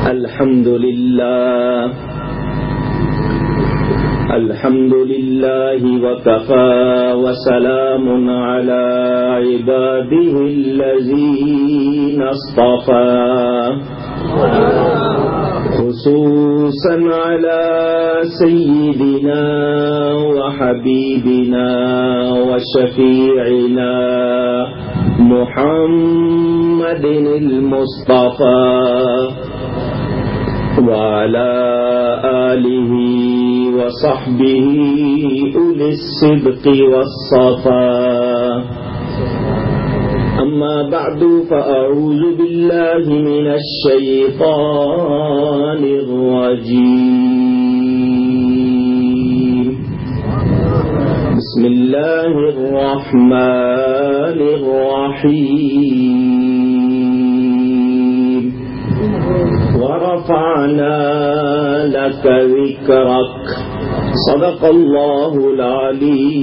الحمد لله وكفى وسلام على عباده الذين اصطفى خصوصا على سيدنا وحبيبنا وشفيعنا محمد المصطفى وعلى آله وصحبه أولي الصدق والصفا. أما بعد فأعوذ بالله من الشيطان الرجيم. بسم الله الرحمن الرحيم. ورفعنا لك ذكرك. صدق الله العلی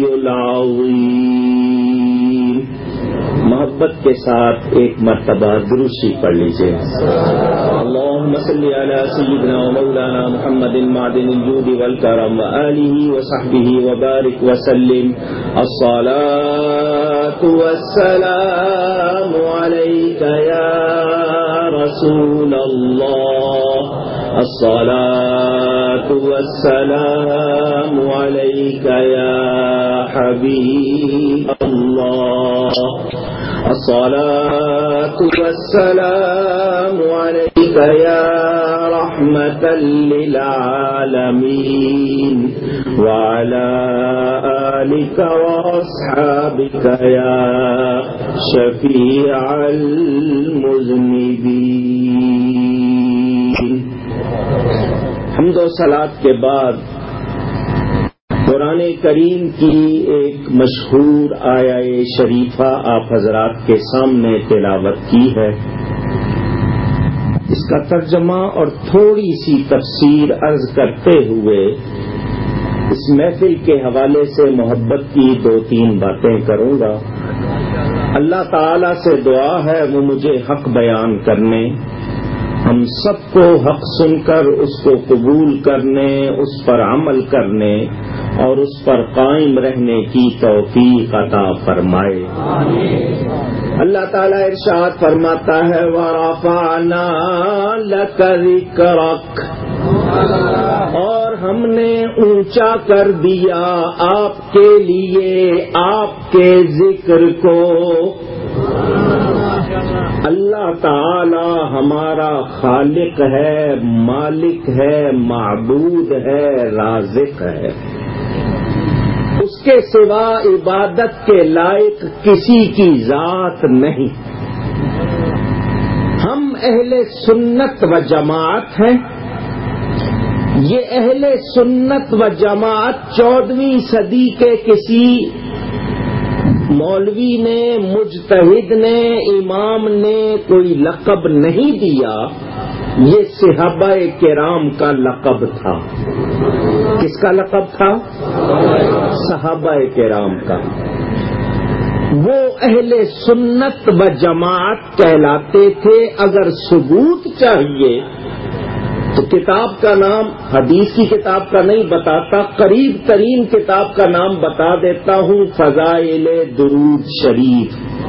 العظیم. محبت کے ساتھ ایک مرتبہ درود شریف پڑھ لیجیے. اللهم صل على سيدنا ومولانا محمد معدن الجود والكرم وآله وصحبه وبارك وسلم. الصلاة والسلام عليك يا رسول الله. الصلاة والسلام عليك يا حبيب الله. الصلاة والسلام عليك يا رحمة للعالمين وعلى آلك وأصحابك يا شفيع المذنبين. حمد و صلات کے بعد قرآن کریم کی ایک مشہور آیہ شریفہ آپ حضرات کے سامنے تلاوت کی ہے. اس کا ترجمہ اور تھوڑی سی تفسیر عرض کرتے ہوئے اس محفل کے حوالے سے محبت کی 2-3 باتیں کروں گا. اللہ تعالی سے دعا ہے وہ مجھے حق بیان کرنے، ہم سب کو حق سن کر اس کو قبول کرنے، اس پر عمل کرنے اور اس پر قائم رہنے کی توفیق عطا فرمائے. اللہ تعالیٰ ارشاد فرماتا ہے وَرَفَعْنَا لَكَ ذِكْرَكَ، اور ہم نے اونچا کر دیا آپ کے لیے آپ کے ذکر کو. اللہ تعالی ہمارا خالق ہے، مالک ہے، معبود ہے، رازق ہے. اس کے سوا عبادت کے لائق کسی کی ذات نہیں. ہم اہل سنت و جماعت ہیں. یہ اہل سنت و جماعت 14ویں صدی کے کسی مولوی نے، مجتہد نے، امام نے کوئی لقب نہیں دیا. یہ صحابہ کرام کا لقب تھا. کس کا لقب تھا؟ صحابہ کرام کا. وہ اہل سنت و جماعت کہلاتے تھے. اگر ثبوت چاہیے تو کتاب کا نام حدیث کی کتاب کا نہیں بتاتا، قریب ترین کتاب کا نام بتا دیتا ہوں، فضائل درود شریف.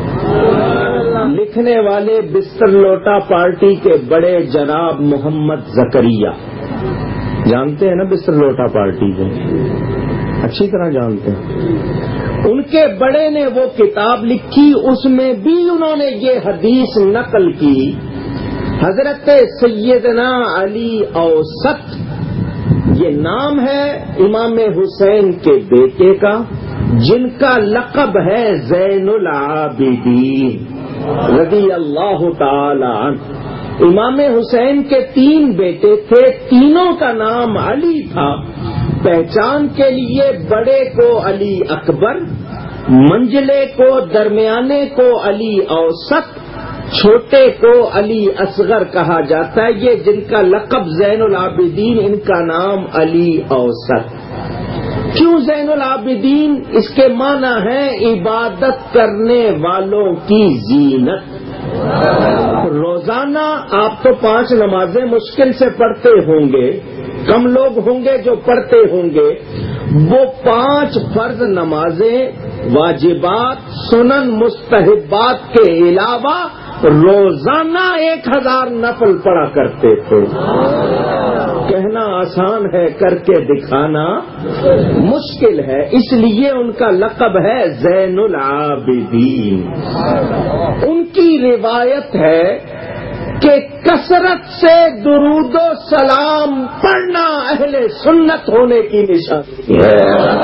لکھنے والے بستر لوٹا پارٹی کے بڑے جناب محمد زکریا. جانتے ہیں نا بستر لوٹا پارٹی کو؟ اچھی طرح جانتے ہیں. ان کے بڑے نے وہ کتاب لکھی، اس میں بھی انہوں نے یہ حدیث نقل کی. حضرت سیدنا علی اوسط یہ نام ہے امام حسین کے بیٹے کا، جن کا لقب ہے زین العابدین رضی اللہ تعالی عنہ. امام حسین کے 3 بیٹے تھے، تینوں کا نام علی تھا. پہچان کے لیے بڑے کو علی اکبر، منجلے کو، درمیانے کو علی اوسط، چھوٹے کو علی اصغر کہا جاتا ہے. یہ جن کا لقب زین العابدین، ان کا نام علی اوسط. کیوں زین العابدین؟ اس کے معنی ہے عبادت کرنے والوں کی زینت. روزانہ آپ تو 5 نمازیں مشکل سے پڑھتے ہوں گے، کم لوگ ہوں گے جو پڑھتے ہوں گے. وہ 5 فرض نمازیں، واجبات، سنن، مستحبات کے علاوہ روزانہ 1000 نفل پڑھا کرتے تھے. کہنا آسان ہے، کر کے دکھانا مشکل ہے. اس لیے ان کا لقب ہے زین العابدین. ان کی روایت ہے کہ کثرت سے درود و سلام پڑھنا اہل سنت ہونے کی نشانی ہے.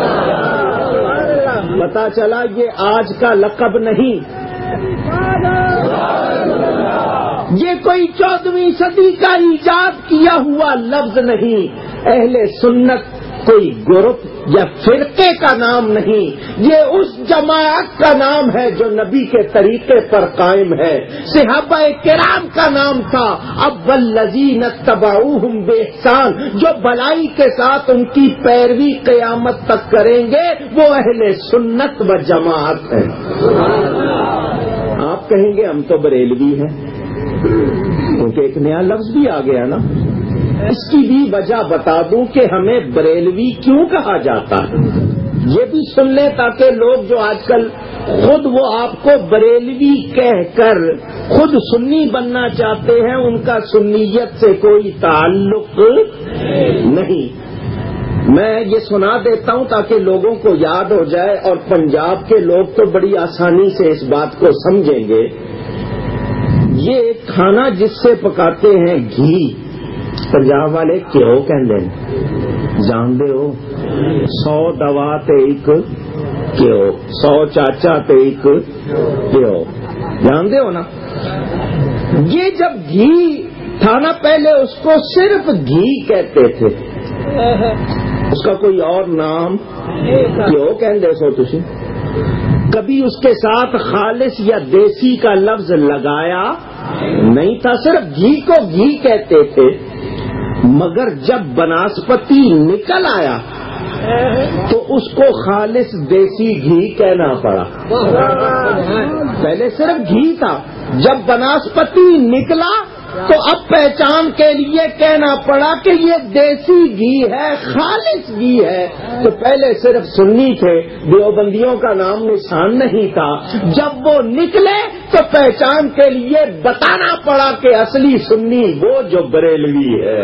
پتا چلا یہ آج کا لقب نہیں، یہ کوئی 14ویں صدی کا ایجاد کیا ہوا لفظ نہیں. اہل سنت کوئی گروپ یا فرقے کا نام نہیں، یہ اس جماعت کا نام ہے جو نبی کے طریقے پر قائم ہے. صحابہ کرام کا نام تھا اب والذین اتبعوہم بإحسان، جو بلائی کے ساتھ ان کی پیروی قیامت تک کریں گے وہ اہل سنت و جماعت ہے. آپ کہیں گے ہم تو بریلوی ہیں، کیونکہ ایک نیا لفظ بھی آ گیا نا. اس کی بھی وجہ بتا دوں کہ ہمیں بریلوی کیوں کہا جاتا ہے. یہ بھی سن لیں تاکہ لوگ جو آج کل خود وہ آپ کو بریلوی کہہ کر خود سنی بننا چاہتے ہیں، ان کا سنیت سے کوئی تعلق نہیں. میں یہ سنا دیتا ہوں تاکہ لوگوں کو یاد ہو جائے، اور پنجاب کے لوگ تو بڑی آسانی سے اس بات کو سمجھیں گے. یہ کھانا جس سے پکاتے ہیں گھی، پنجاب والے کیوں کہندے ہیں جانتے ہو؟ 100 دوا تے ایک کیوں، 100 چاچا تے ایک کیوں، جانتے ہو نا. یہ جب گھی تھا نا پہلے اس کو صرف گھی کہتے تھے، اس کا کوئی اور نام کیوں کہندے سو تسی. کبھی اس کے ساتھ خالص یا دیسی کا لفظ لگایا نہیں تھا، صرف گھی کو گھی کہتے تھے. مگر جب بناسپتی نکل آیا تو اس کو خالص دیسی گھی کہنا پڑا. پہلے صرف گھی تھا، جب بناسپتی نکلا تو اب پہچان کے لیے کہنا پڑا کہ یہ دیسی گھی ہے، خالص گھی ہے. تو پہلے صرف سنی تھے، دیوبندیوں کا نام نشان نہیں تھا. جب وہ نکلے تو پہچان کے لیے بتانا پڑا کہ اصلی سنی وہ جو بریلوی ہے.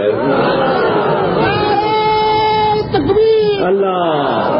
اللہ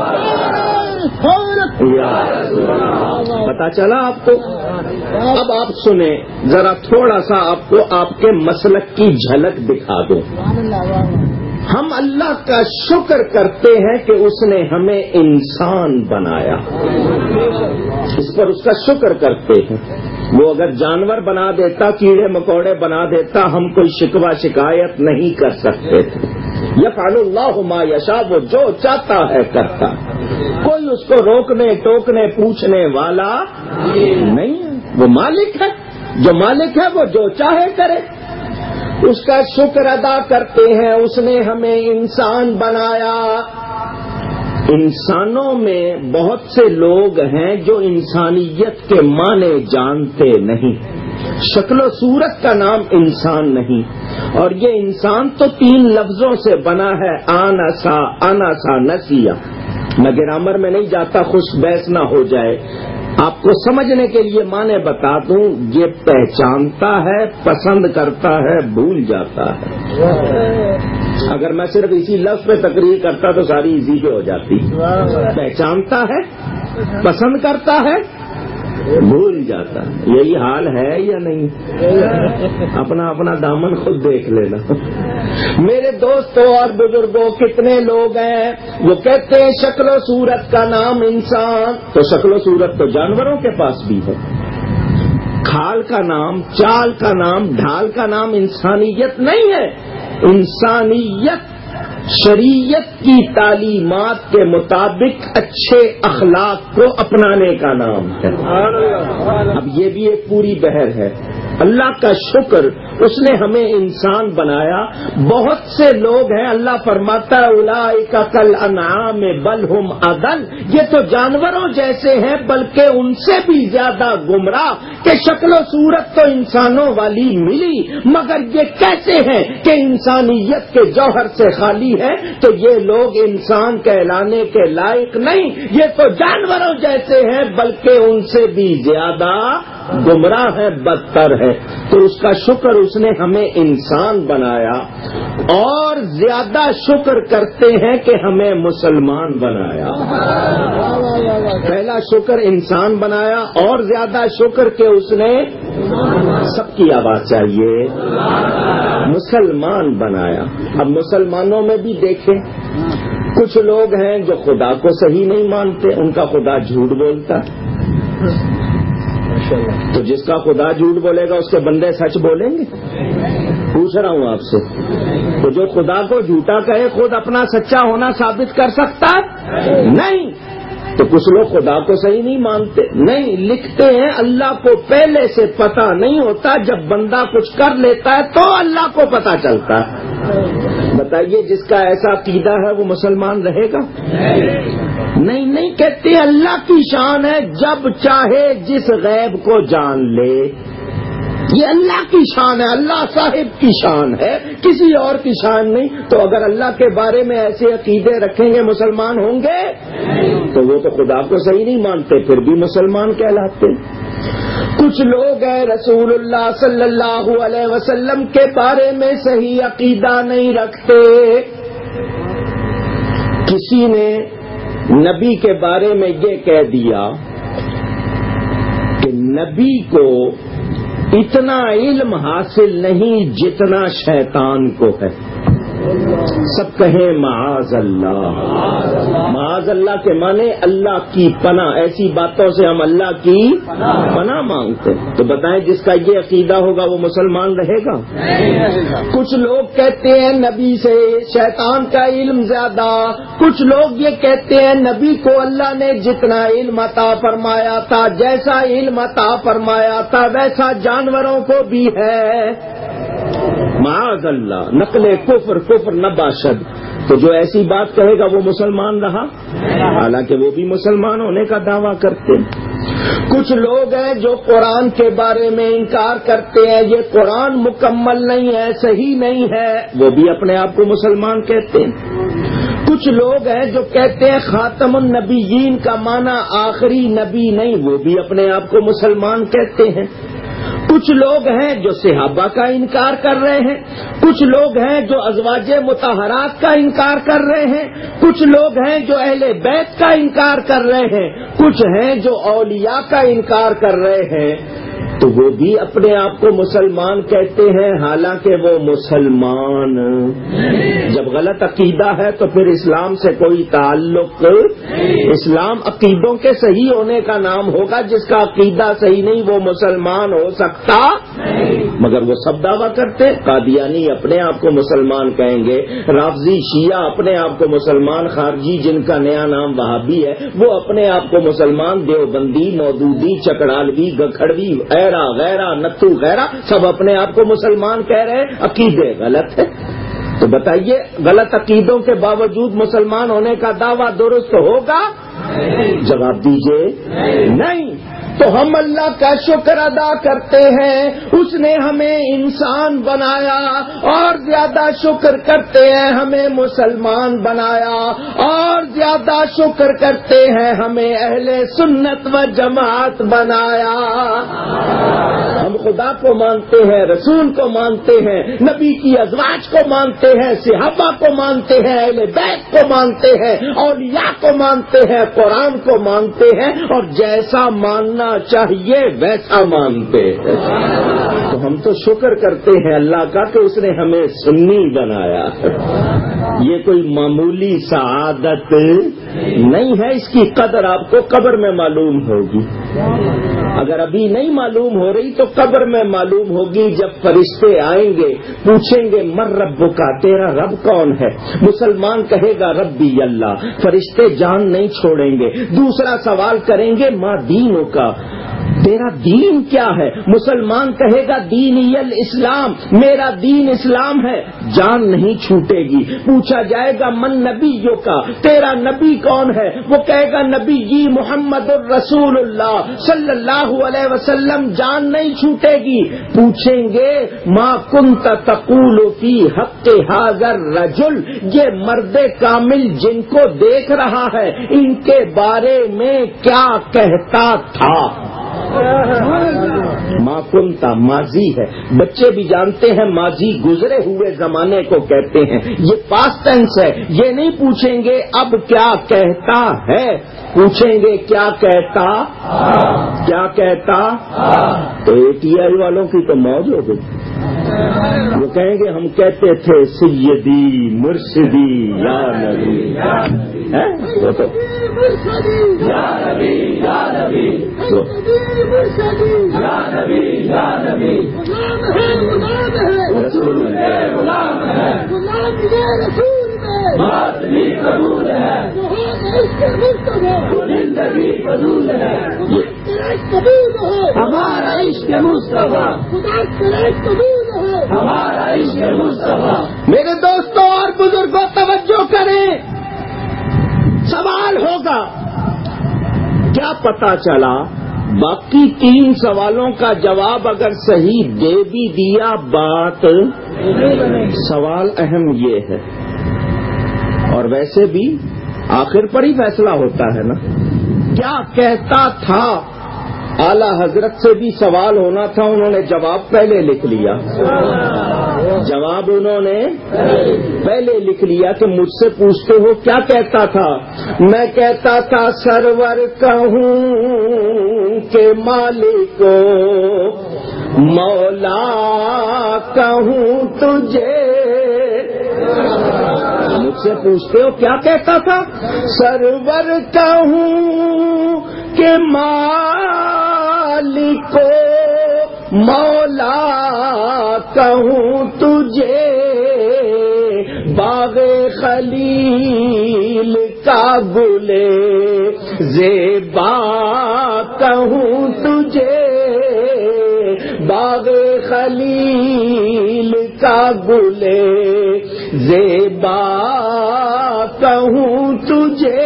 پتا چلا آپ کو. اب آپ سنیں ذرا، تھوڑا سا آپ کو آپ کے مسلک کی جھلک دکھا دوں. ہم اللہ کا شکر کرتے ہیں کہ اس نے ہمیں انسان بنایا، اس پر اس کا شکر کرتے ہیں. وہ اگر جانور بنا دیتا، کیڑے مکوڑے بنا دیتا، ہم کوئی شکوہ شکایت نہیں کر سکتے تھے. یفعل اللہ ما یشاء، وہ جو چاہتا ہے کرتا. کوئی اس کو روکنے ٹوکنے پوچھنے والا نہیں ہے. وہ مالک ہے، جو مالک ہے وہ جو چاہے کرے. اس کا شکر ادا کرتے ہیں. اس نے ہمیں انسان بنایا. انسانوں میں بہت سے لوگ ہیں جو انسانیت کے معنی جانتے نہیں. شکل و صورت کا نام انسان نہیں، اور یہ انسان تو 3 لفظوں سے بنا ہے، آناسا نسیا. میں گرامر میں نہیں جاتا، خوش بحث نہ ہو جائے. آپ کو سمجھنے کے لیے معنی بتا دوں، یہ پہچانتا ہے، پسند کرتا ہے، بھول جاتا ہے. اگر میں صرف اسی لفظ پہ تقریر کرتا تو ساری اسی پہ ہو جاتی. پہچانتا ہے، پسند کرتا ہے، بھول جاتا ہے. یہی حال ہے یا نہیں؟ اپنا اپنا دامن خود دیکھ لینا. میرے دوستوں اور بزرگوں، کتنے لوگ ہیں وہ کہتے ہیں شکل و صورت کا نام انسان. تو شکل و صورت تو جانوروں کے پاس بھی ہے. کھال کا نام، چال کا نام، ڈھال کا نام انسانیت نہیں ہے. انسانیت شریعت کی تعلیمات کے مطابق اچھے اخلاق کو اپنانے کا نام ہے. اب یہ بھی ایک پوری بحر ہے. اللہ کا شکر، اس نے ہمیں انسان بنایا. بہت سے لوگ ہیں، اللہ فرماتا ہے اولئک کالانعام بل ہم اضل، یہ تو جانوروں جیسے ہیں بلکہ ان سے بھی زیادہ گمراہ، کہ شکل و صورت تو انسانوں والی ملی مگر یہ کیسے ہیں کہ انسانیت کے جوہر سے خالی ہے. تو یہ لوگ انسان کہلانے کے لائق نہیں، یہ تو جانوروں جیسے ہیں بلکہ ان سے بھی زیادہ گمراہ ہے، بدتر ہے. تو اس کا شکر، اس نے ہمیں انسان بنایا، اور زیادہ شکر کرتے ہیں کہ ہمیں مسلمان بنایا. پہلا شکر انسان بنایا، اور زیادہ شکر کہ اس نے، سب کی آواز چاہیے، مسلمان بنایا. اب مسلمانوں میں بھی دیکھیں، کچھ لوگ ہیں جو خدا کو صحیح نہیں مانتے، ان کا خدا جھوٹ بولتا ہے. تو جس کا خدا جھوٹ بولے گا اس کے بندے سچ بولیں گے؟ پوچھ رہا ہوں آپ سے. تو جو خدا کو جھوٹا کہے خود اپنا سچا ہونا ثابت کر سکتا ہے؟ نہیں. تو کچھ لوگ خدا کو صحیح نہیں مانتے. نہیں، لکھتے ہیں اللہ کو پہلے سے پتہ نہیں ہوتا، جب بندہ کچھ کر لیتا ہے تو اللہ کو پتہ چلتا ہے. بتائیے جس کا ایسا عقیدہ ہے وہ مسلمان رہے گا؟ نہیں کہتے اللہ کی شان ہے جب چاہے جس غیب کو جان لے. یہ اللہ کی شان ہے، اللہ صاحب کی شان ہے، کسی اور کی شان نہیں. تو اگر اللہ کے بارے میں ایسے عقیدے رکھیں گے مسلمان ہوں گے؟ تو وہ تو خدا کو صحیح نہیں مانتے، پھر بھی مسلمان کہلاتے. کچھ لوگ ہیں رسول اللہ صلی اللہ علیہ وسلم کے بارے میں صحیح عقیدہ نہیں رکھتے. کسی نے نبی کے بارے میں یہ کہہ دیا کہ نبی کو اتنا علم حاصل نہیں جتنا شیطان کو ہے. سب کہیں معاذ اللہ. معاذ اللہ کے معنی اللہ کی پناہ. ایسی باتوں سے ہم اللہ کی پناہ مانگتے. تو بتائیں جس کا یہ عقیدہ ہوگا وہ مسلمان رہے گا؟ کچھ لوگ کہتے ہیں نبی سے شیطان کا علم زیادہ. کچھ لوگ یہ کہتے ہیں نبی کو اللہ نے جتنا علم عطا فرمایا تھا، جیسا علم عطا فرمایا تھا ویسا جانوروں کو بھی ہے. معاذ اللہ، نقل کفر نباشد. تو جو ایسی بات کہے گا وہ مسلمان رہا، حالانکہ وہ بھی مسلمان ہونے کا دعویٰ کرتے ہیں. کچھ لوگ ہیں جو قرآن کے بارے میں انکار کرتے ہیں، یہ قرآن مکمل نہیں ہے، صحیح نہیں ہے، وہ بھی اپنے آپ کو مسلمان کہتے ہیں. کچھ لوگ ہیں جو کہتے ہیں خاتم النبیین کا معنی آخری نبی نہیں، وہ بھی اپنے آپ کو مسلمان کہتے ہیں. کچھ لوگ ہیں جو صحابہ کا انکار کر رہے ہیں. کچھ لوگ ہیں جو ازواج مطہرات کا انکار کر رہے ہیں. کچھ لوگ ہیں جو اہل بیت کا انکار کر رہے ہیں. کچھ ہیں جو اولیاء کا انکار کر رہے ہیں. تو وہ بھی اپنے آپ کو مسلمان کہتے ہیں، حالانکہ وہ مسلمان. جب غلط عقیدہ ہے تو پھر اسلام سے کوئی تعلق. اسلام عقیدوں کے صحیح ہونے کا نام ہوگا. جس کا عقیدہ صحیح نہیں وہ مسلمان ہو سکتا، مگر وہ سب دعویٰ کرتے. قادیانی اپنے آپ کو مسلمان کہیں گے، رافضی شیعہ اپنے آپ کو مسلمان، خارجی جن کا نیا نام وہابی ہے وہ اپنے آپ کو مسلمان، دیوبندی، مودودی، چکڑالوی، گکھڑوی، غیرہ نتو غیرہ سب اپنے آپ کو مسلمان کہہ رہے. عقیدے غلط ہے. تو بتائیے غلط عقیدوں کے باوجود مسلمان ہونے کا دعویٰ درست ہوگا؟ جواب دیجئے نہیں. تو ہم اللہ کا شکر ادا کرتے ہیں، اس نے ہمیں انسان بنایا، اور زیادہ شکر کرتے ہیں ہمیں مسلمان بنایا، اور زیادہ شکر کرتے ہیں ہمیں اہل سنت و جماعت بنایا. ہم خدا کو مانتے ہیں، رسول کو مانتے ہیں، نبی کی ازواج کو مانتے ہیں، صحابہ کو مانتے ہیں، اہل بیت کو مانتے ہیں، اولیاء کو مانتے ہیں، قرآن کو مانتے ہیں، اور جیسا ماننا چاہیے ویسا مانتے ہیں. تو ہم تو شکر کرتے ہیں اللہ کا کہ اس نے ہمیں سنی بنایا. یہ کوئی معمولی سعادت نہیں ہے، اس کی قدر آپ کو قبر میں معلوم ہوگی. اگر ابھی نہیں معلوم ہو رہی تو قبر میں معلوم ہوگی، جب فرشتے آئیں گے پوچھیں گے من رب کا، تیرا رب کون ہے؟ مسلمان کہے گا ربی اللہ. فرشتے جان نہیں چھوڑیں گے. دوسرا سوال کریں گے ما دینوں کا، تیرا دین کیا ہے؟ مسلمان کہے گا دینی الاسلام، میرا دین اسلام ہے، جان نہیں چھوٹے گی۔ پوچھا جائے گا من نبیوں کا، تیرا نبی کون ہے؟ وہ کہے گا نبی جی محمد الرسول اللہ صلی اللہ علیہ وسلم، جان نہیں چھوٹے گی۔ پوچھیں گے ما کنت تقول فی حق ھذا الرجل، یہ مرد کامل جن کو دیکھ رہا ہے ان کے بارے میں کیا کہتا تھا؟ ما کنتا ماضی ہے، بچے بھی جانتے ہیں ماضی گزرے ہوئے زمانے کو کہتے ہیں، یہ پاسٹ ٹینس ہے۔ یہ نہیں پوچھیں گے اب کیا کہتا ہے، پوچھیں گے کیا کہتا، کیا کہتا۔ تو ATI والوں کی تو موج ہو گئی، وہ کہیں گے ہم کہتے تھے سیدی مرشدی یا نبی، وہ تو یا نبی یا نبی یا نبی یا نبی، رسول ہے غلام ہے، بات بھی قبول ہے، زندگی قبول ہے، ہمارا عشق مصطفیٰ، ہمارا عشق مصطفیٰ۔ میرے دوستوں اور بزرگوں توجہ کریں، سوال ہوگا کیا پتا چلا باقی 3 سوالوں کا جواب اگر صحیح دے بھی دیا بات، سوال اہم یہ ہے، اور ویسے بھی آخر پر ہی فیصلہ ہوتا ہے نا، کیا کہتا تھا؟ اعلیٰ حضرت سے بھی سوال ہونا تھا، انہوں نے جواب پہلے لکھ لیا، جواب انہوں نے پہلے لکھ لیا کہ مجھ سے پوچھتے ہو کیا کہتا تھا؟ میں کہتا تھا سرور کہوں کہ مالک مولا کہوں تجھے، مجھ سے پوچھتے ہو کیا کہتا تھا؟ سرور کہوں کہ مالک مولا کہوں تجھے، باغ خلیل کا گلے زیبا کہوں تجھے، باغ خلیل کا گلے زیبا کہوں تجھے۔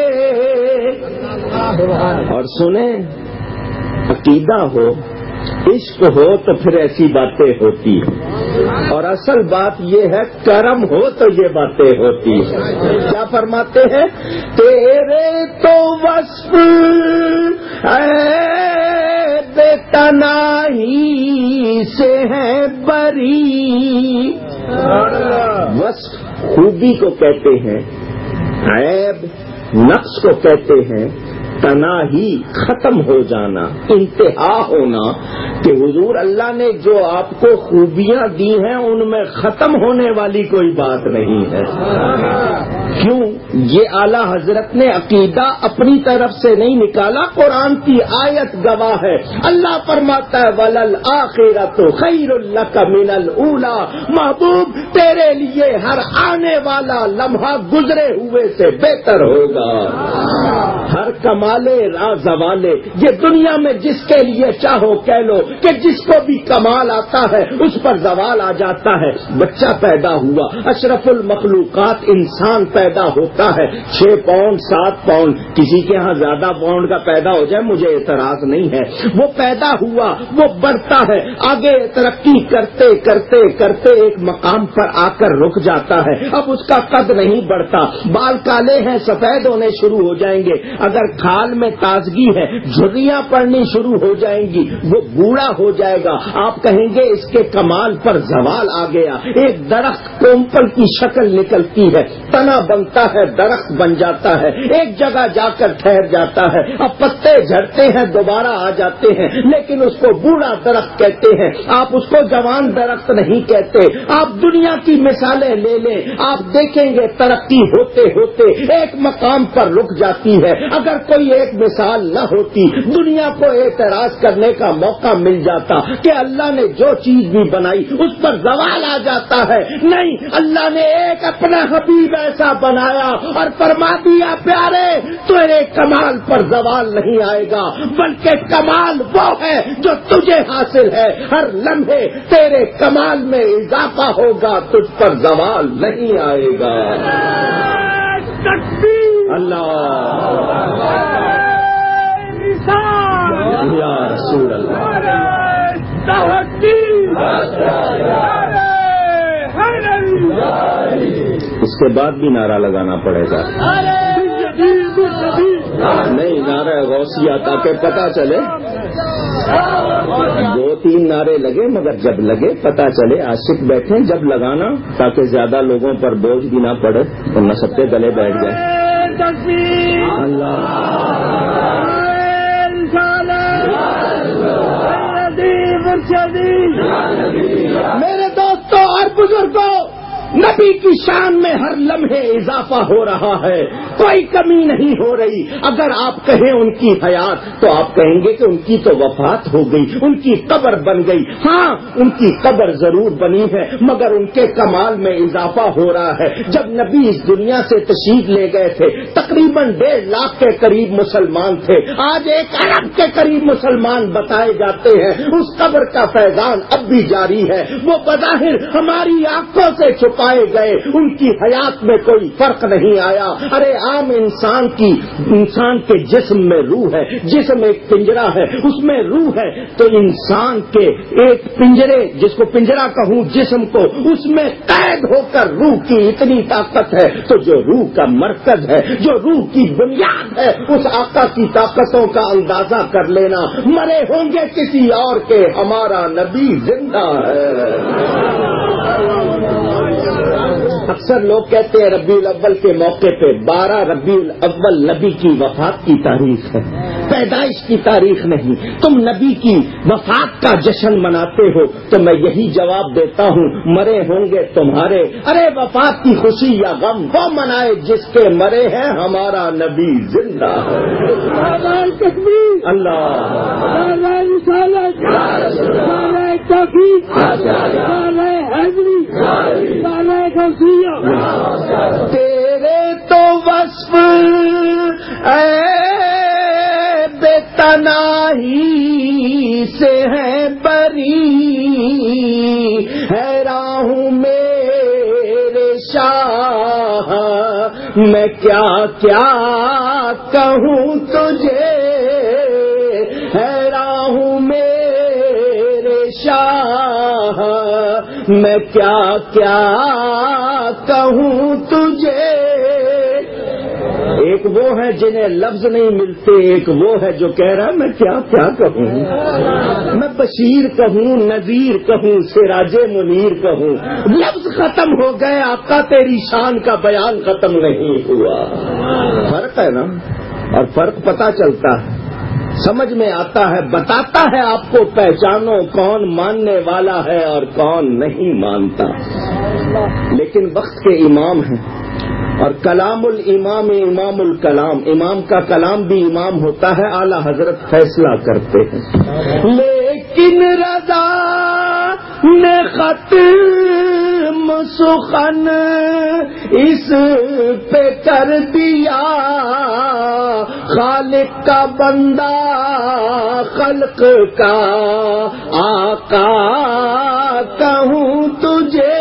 اور سنیں، عقیدہ ہو، عشق ہو تو پھر ایسی باتیں ہوتی ہیں، اور اصل بات یہ ہے کرم ہو تو یہ باتیں ہوتی ہیں۔ کیا فرماتے ہیں؟ تیرے تو وصف بے تناہی سے ہے بری، وصف خوبی کو کہتے ہیں، عیب نقص کو کہتے ہیں، تناہی ختم ہو جانا، انتہا ہونا، کہ حضور اللہ نے جو آپ کو خوبیاں دی ہیں ان میں ختم ہونے والی کوئی بات نہیں ہے۔ کیوں؟ یہ اعلیٰ حضرت نے عقیدہ اپنی طرف سے نہیں نکالا، قرآن کی آیت گواہ ہے۔ اللہ فرماتا ہے وَلَلْآخِرَةُ خَيْرٌ لَكَ مِنَ الْأُولَىٰ، محبوب تیرے لیے ہر آنے والا لمحہ گزرے ہوئے سے بہتر ہوگا۔ ہر کمالے راز والے، یہ دنیا میں جس کے لیے چاہو کہہ لو کہ جس کو بھی کمال آتا ہے اس پر زوال آ جاتا ہے۔ بچہ پیدا ہوا، اشرف المخلوقات انسان پیدا ہوتا ہے، 6 پاؤنڈ 7 پاؤنڈ، کسی کے ہاں زیادہ پاؤنڈ کا پیدا ہو جائے مجھے اعتراض نہیں ہے، وہ پیدا ہوا، وہ بڑھتا ہے، آگے ترقی کرتے کرتے کرتے ایک مقام پر آ کر رک جاتا ہے، اب اس کا قد نہیں بڑھتا، بال کالے ہیں سفید ہونے شروع ہو جائیں گے، اگر کھال میں تازگی ہے جھریاں پڑنی شروع ہو جائیں گی، وہ بوڑھا ہو جائے گا، آپ کہیں گے اس کے کمال پر زوال آ گیا۔ ایک درخت کومپل کی شکل نکلتی ہے، تنا بنتا ہے، درخت بن جاتا ہے، ایک جگہ جا کر ٹھہر جاتا ہے، اب پتے جھڑتے ہیں دوبارہ آ جاتے ہیں، لیکن اس کو بوڑھا درخت کہتے ہیں، آپ اس کو جوان درخت نہیں کہتے۔ آپ دنیا کی مثالیں لے لیں، آپ دیکھیں گے ترقی ہوتے ہوتے ایک مقام پر رک جاتی ہے، اگر کوئی ایک مثال نہ ہوتی دنیا کو اعتراض کرنے کا موقع مل جاتا کہ اللہ نے جو چیز بھی بنائی اس پر زوال آ جاتا ہے. نہیں, اللہ نے ایک اپنا حبیب ایسا بنایا اور فرما دیا پیارے تیرے کمال پر زوال نہیں آئے گا, بلکہ کمال وہ ہے جو تجھے حاصل ہے. ہر لمحے تیرے کمال میں اضافہ ہوگا, تجھ پر زوال نہیں آئے گا. اللہ یا رسول اللہ. اس کے بعد بھی نعرہ لگانا پڑے گا. نہیں, نعرہ غوثیہ تاکہ پتہ چلے. 2-3 نعرے لگے مگر جب لگے پتہ چلے. عاشق بیٹھے جب لگانا تاکہ زیادہ لوگوں پر بوجھ بھی نہ پڑے ورنہ سب کے گلے بیٹھ جائے. میرے دوستوں اور بزرگوں, نبی کی شان میں ہر لمحے اضافہ ہو رہا ہے, کوئی کمی نہیں ہو رہی. اگر آپ کہیں ان کی حیات تو آپ کہیں گے کہ ان کی تو وفات ہو گئی, ان کی قبر بن گئی. ہاں, ان کی قبر ضرور بنی ہے مگر ان کے کمال میں اضافہ ہو رہا ہے. جب نبی اس دنیا سے تشریف لے گئے تھے تقریباً 1.5 لاکھ کے قریب مسلمان تھے. آج 1 ارب کے قریب مسلمان بتائے جاتے ہیں. اس قبر کا فیضان اب بھی جاری ہے. وہ بظاہر ہماری آنکھوں سے چھپائے گئے, ان کی حیات میں کوئی فرق نہیں آیا. ارے عام انسان کے جسم میں روح ہے, جسم ایک پنجرا ہے, اس میں روح ہے. تو انسان کے ایک پنجرے, جس کو پنجرا کہوں جسم کو, اس میں قید ہو کر روح کی اتنی طاقت ہے. تو جو روح کا مرکز ہے, جو روح کی بنیاد ہے, اس آقا کی طاقتوں کا اندازہ کر لینا. مرے ہوں گے کسی اور کے, ہمارا نبی زندہ ہے. اکثر لوگ کہتے ہیں ربیع الاول کے موقع پہ 12 ربیع الاول نبی کی وفات کی تاریخ ہے, پیدائش کی تاریخ نہیں. تم نبی کی وفات کا جشن مناتے ہو تو میں یہی جواب دیتا ہوں, مرے ہوں گے تمہارے. ارے وفات کی خوشی یا غم وہ منائے جس کے مرے ہیں, ہمارا نبی زندہ ہے. اللہ تیرے تو وصف بے تناہی سے ہے بری, حیران ہوں میرے شاہ میں کیا کیا کہوں تجھے, حیران ہوں میرے شاہ میں کیا کیا کہوں تجھے. ایک وہ ہے جنہیں لفظ نہیں ملتے, ایک وہ ہے جو کہہ رہا میں کیا کیا کہوں. میں بشیر کہوں, نذیر کہوں, سراج منیر کہوں. لفظ ختم ہو گئے, آقا تیری شان کا بیان ختم نہیں ہوا. فرق ہے نا, اور فرق پتہ چلتا ہے, سمجھ میں آتا ہے, بتاتا ہے آپ کو. پہچانو کون ماننے والا ہے اور کون نہیں مانتا. لیکن وقت کے امام ہیں اور کلام الامام امام الکلام, امام کا کلام بھی امام ہوتا ہے, اعلی حضرت فیصلہ کرتے ہیں. لیکن رضا نے ختم سخن اس پہ کر دیا, خالق کا بندہ خلق کا آقا کہوں تجھے,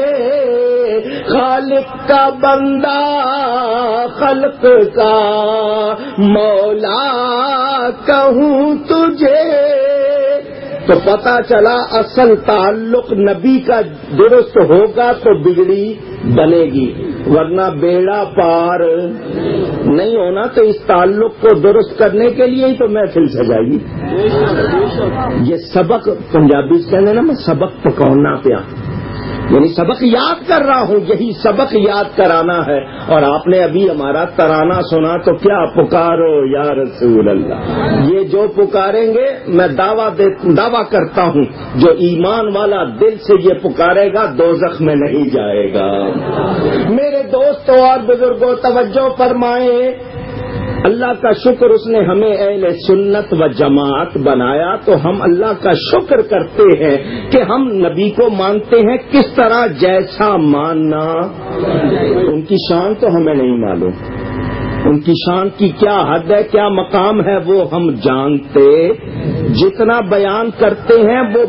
خالق کا بندہ خلق کا مولا کہوں تجھے. تو پتہ چلا اصل تعلق نبی کا درست ہوگا تو بگڑی بنے گی, ورنہ بیڑا پار نہیں ہونا. تو اس تعلق کو درست کرنے کے لیے ہی تو محفل سجائے گی. یہ سبق پنجابی سے کہنے نا, میں سبق پکونا پیا, یعنی سبق یاد کر رہا ہوں, یہی سبق یاد کرانا ہے. اور آپ نے ابھی ہمارا ترانہ سنا تو کیا پکارو یا رسول اللہ. یہ جو پکاریں گے میں دعویٰ کرتا ہوں, جو ایمان والا دل سے یہ پکارے گا دوزخ میں نہیں جائے گا. میرے دوستوں اور بزرگوں توجہ فرمائیں, اللہ کا شکر اس نے ہمیں اہل سنت و جماعت بنایا تو ہم اللہ کا شکر کرتے ہیں کہ ہم نبی کو مانتے ہیں کس طرح جیسا ماننا. ان کی شان تو ہمیں نہیں معلوم, ان کی شان کی کیا حد ہے, کیا مقام ہے, وہ ہم جانتے. جتنا بیان کرتے ہیں وہ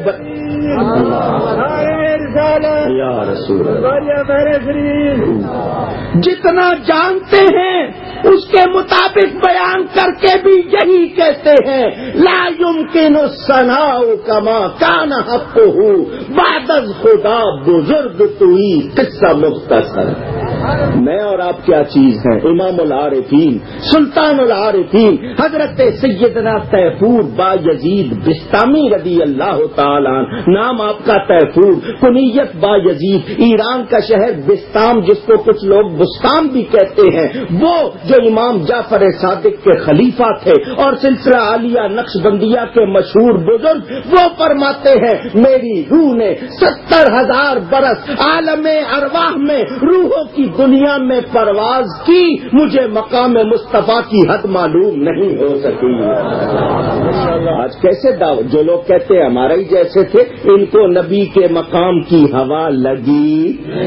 یا رسول جتنا جانتے ہیں اس کے مطابق بیان کر کے بھی یہی کہتے ہیں لا يمكن الثناء كما كان حقه بعد از خدا بزرگ توئی قصہ مختصر. میں اور آپ کیا چیز ہیں؟ امام العارفین سلطان العارفین حضرت سیدنا تیفور با یزید بستامی رضی اللہ تعالی عنہ. نام آپ کا تیفور, کنیت با یزید, ایران کا شہر بستام جس کو کچھ لوگ بستام بھی کہتے ہیں, وہ جو امام جعفر صادق کے خلیفہ تھے اور سلسلہ عالیہ نقشبندیہ کے مشہور بزرگ, وہ فرماتے ہیں میری روح نے 70,000 برس عالم ارواح میں روحوں کی دنیا میں پرواز کی, مجھے مقام مصطفیٰ کی حد معلوم نہیں ہو سکی. آج کیسے جو لوگ کہتے ہیں ہمارے ہی جیسے تھے, ان کو نبی کے مقام کی ہوا لگی.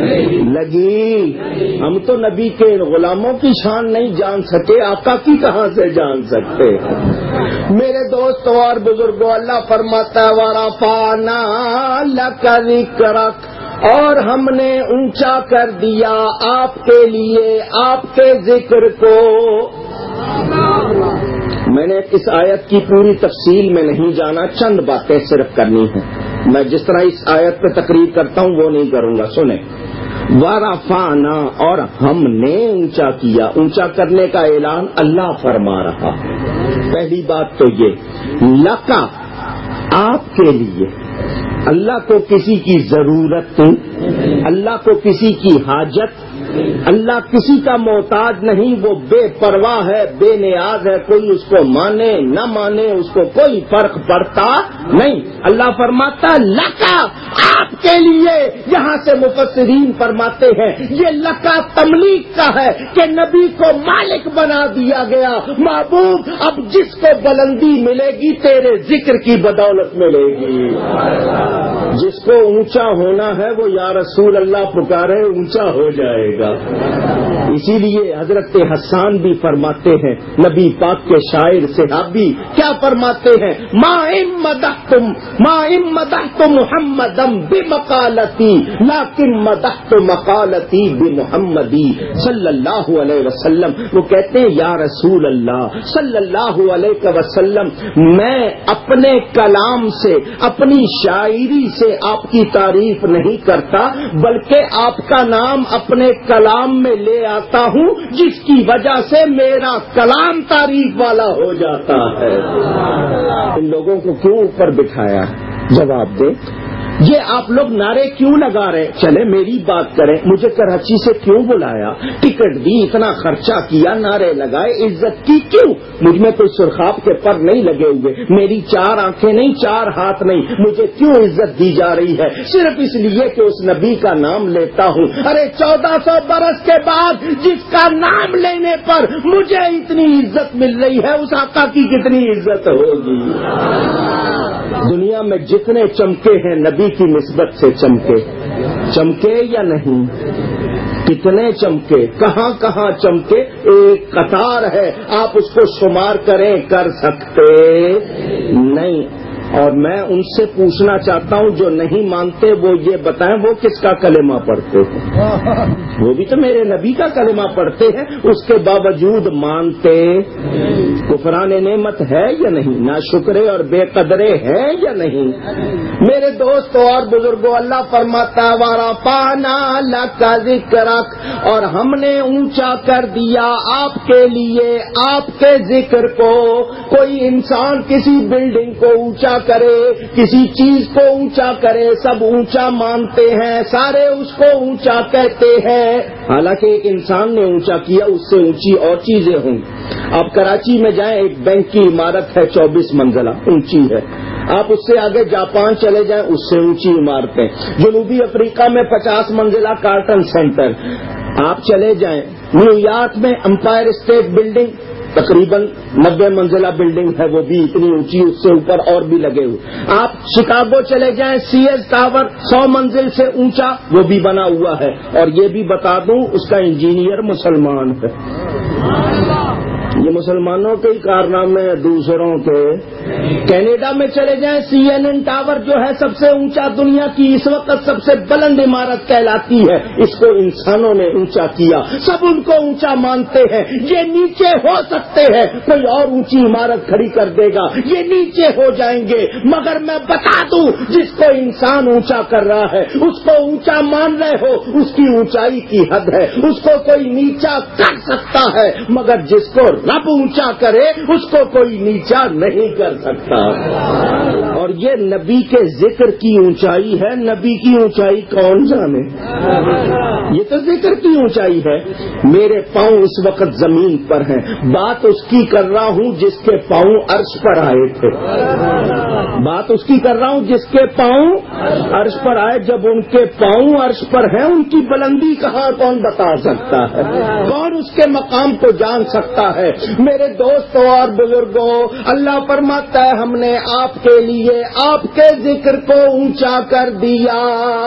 ہم تو نبی کے غلاموں کی شان نہیں جان سکے, آقا کی کہاں سے جان سکتے. میرے دوستوں اور بزرگوں, اللہ فرماتا ہے وَرَفَعْنَا لَكَ ذِكْرَكَ, اور ہم نے اونچا کر دیا آپ کے لیے آپ کے ذکر کو. میں نے اس آیت کی پوری تفصیل میں نہیں جانا, چند باتیں صرف کرنی ہیں. میں جس طرح اس آیت پہ تقریر کرتا ہوں وہ نہیں کروں گا. سنیں, وَرَفَعْنَا, اور ہم نے اونچا کیا. اونچا کرنے کا اعلان اللہ فرما رہا. پہلی بات تو یہ لکا, آپ کے لیے. اللہ کو کسی کی ضرورت, اللہ کو کسی کی حاجت, اللہ کسی کا محتاج نہیں, وہ بے پرواہ ہے, بے نیاز ہے. کوئی اس کو مانے نہ مانے اس کو کوئی فرق پڑتا نہیں. اللہ فرماتا لکا, آپ کے لیے. یہاں سے مفسرین فرماتے ہیں یہ لکا تملیک کا ہے کہ نبی کو مالک بنا دیا گیا. محبوب اب جس کو بلندی ملے گی تیرے ذکر کی بدولت ملے گی. جس کو اونچا ہونا ہے وہ یا رسول اللہ پکارے, اونچا ہو جائے گا. اسی لیے حضرت حسان بھی فرماتے ہیں, نبی پاک کے شاعر صحابی کیا فرماتے ہیں, ما ام مدحت محمدم بمقالتی لیکن مدحت مقالتی بمحمدی صلی اللہ علیہ وسلم. وہ کہتے ہیں یا رسول اللہ صلی اللہ علیہ وسلم, میں اپنے کلام سے اپنی شاعری سے آپ کی تعریف نہیں کرتا, بلکہ آپ کا نام اپنے کلام میں لے آتا ہوں جس کی وجہ سے میرا کلام تعریف والا ہو جاتا ہے. ان لوگوں کو کیوں اوپر بٹھایا؟ جواب دیں. یہ آپ لوگ نعرے کیوں لگا رہے؟ چلے میری بات کریں, مجھے کراچی سے کیوں بلایا, ٹکٹ دی, اتنا خرچہ کیا, نعرے لگائے, عزت کی کیوں؟ مجھ میں کوئی سرخاب کے پر نہیں لگے ہوئے, میری 4 آنکھیں نہیں, 4 ہاتھ نہیں, مجھے کیوں عزت دی جا رہی ہے؟ صرف اس لیے کہ اس نبی کا نام لیتا ہوں. ارے 1400 برس کے بعد جس کا نام لینے پر مجھے اتنی عزت مل رہی ہے, اس آقا کی کتنی عزت ہوگی؟ دنیا میں جتنے چمکے ہیں نبی کی نسبت سے چمکے یا نہیں؟ کتنے چمکے, کہاں کہاں چمکے, ایک قطار ہے, آپ اس کو شمار کریں, کر سکتے نہیں. اور میں ان سے پوچھنا چاہتا ہوں جو نہیں مانتے وہ یہ بتائیں وہ کس کا کلمہ پڑھتے ہیں؟ وہ بھی تو میرے نبی کا کلمہ پڑھتے ہیں, اس کے باوجود مانتے. کفران نعمت ہے یا نہیں؟ ناشکرے اور بے قدرے ہیں یا نہیں؟ میرے دوستوں اور بزرگوں, اللہ فرماتا وَرَفَعْنَا لَكَ ذِكْرَكَ, اور ہم نے اونچا کر دیا آپ کے لیے آپ کے ذکر کو. کوئی انسان کسی بلڈنگ کو اونچا کرے, کسی چیز کو اونچا کرے, سب اونچا مانتے ہیں, سارے اس کو اونچا کہتے ہیں. حالانکہ ایک انسان نے اونچا کیا, اس سے اونچی اور چیزیں ہوں. آپ کراچی میں جائیں, ایک بینک کی عمارت ہے 24 منزلہ, اونچی ہے. آپ اس سے آگے جاپان چلے جائیں, اس سے اونچی عمارتیں. جنوبی افریقہ میں 50 منزلہ کارٹن سینٹر. آپ چلے جائیں نیو یارک میں امپائر اسٹیٹ بلڈنگ تقریباً 90 منزلہ بلڈنگ ہے، وہ بھی اتنی اونچی، اس سے اوپر اور بھی لگے ہوئے. آپ شکاگو چلے جائیں، سی ایس ٹاور 100 منزل سے اونچا وہ بھی بنا ہوا ہے. اور یہ بھی بتا دوں اس کا انجینئر مسلمان ہے. یہ مسلمانوں کے ہی کارنامے ہیں، دوسروں کے. کینیڈا میں چلے جائیں، سی این این ٹاور جو ہے سب سے اونچا دنیا کی اس وقت سب سے بلند عمارت کہلاتی ہے. اس کو انسانوں نے اونچا کیا، سب ان کو اونچا مانتے ہیں. یہ نیچے ہو سکتے ہیں، کوئی اور اونچی عمارت کھڑی کر دے گا، یہ نیچے ہو جائیں گے. مگر میں بتا دوں، جس کو انسان اونچا کر رہا ہے اس کو اونچا مان رہے ہو، اس کی اونچائی کی حد ہے. اس کو کوئی نیچا کر سکتا ہے، مگر جس کو رب اونچا کرے اس کو کوئی نیچا نہیں کر سکتا. اور یہ نبی کے ذکر کی اونچائی ہے. نبی کی اونچائی کون جانے؟ یہ تو ذکر کی اونچائی ہے. میرے پاؤں اس وقت زمین پر ہیں، بات اس کی کر رہا ہوں جس کے پاؤں عرش پر آئے تھے. بات اس کی کر رہا ہوں جس کے پاؤں عرش پر آئے. جب ان کے پاؤں عرش پر ہیں، ان کی بلندی کہاں کون بتا سکتا ہے؟ کون اس کے مقام کو جان سکتا ہے؟ میرے دوستوں اور بزرگوں، اللہ فرماتا ہے ہم نے آپ کے لیے آپ کے ذکر کو اونچا کر دیا.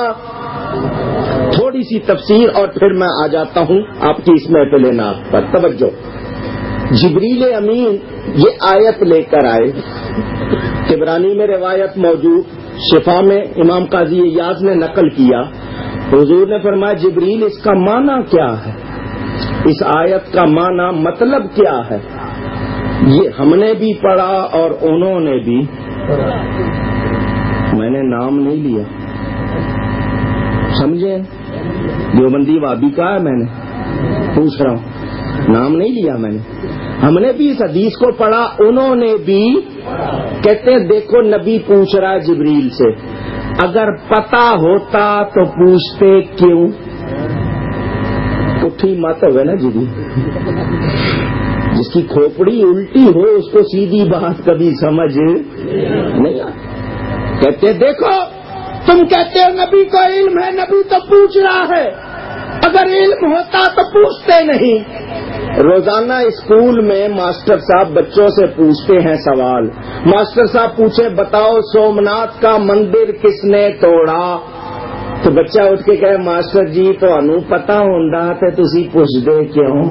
تھوڑی سی تفسیر اور پھر میں آ جاتا ہوں آپ کی اس محفل نعت پر. توجہ. جبریل امین یہ آیت لے کر آئے. طبرانی میں روایت موجود، شفا میں امام قاضی ایاز نے نقل کیا. حضور نے فرمایا جبریل اس کا معنی کیا ہے؟ اس آیت کا معنی مطلب کیا ہے؟ یہ ہم نے بھی پڑھا اور انہوں نے بھی. میں نے نام نہیں لیا، سمجھے؟ دیوبندی وابی کا ہے، میں نے پوچھ رہا ہوں، نام نہیں لیا میں نے. ہم نے بھی اس حدیث کو پڑھا، انہوں نے بھی. کہتے ہیں دیکھو نبی پوچھ رہا ہے جبریل سے، اگر پتا ہوتا تو پوچھتے کیوں؟ اٹھی مت ہوئے نا جی. جس کی کھوپڑی الٹی ہو اس کو سیدھی بات کبھی سمجھ نہیں آتی. کہتے دیکھو تم کہتے ہو نبی کو علم ہے، نبی تو پوچھ رہا ہے. اگر علم ہوتا تو پوچھتے نہیں. روزانہ اسکول میں ماسٹر صاحب بچوں سے پوچھتے ہیں سوال. ماسٹر صاحب پوچھے بتاؤ سومناتھ کا مندر کس نے توڑا؟ تو بچہ اٹھ کے کہے ماسٹر جی تو انو پتا ہوندا تے تسی پوچھدے کیوں؟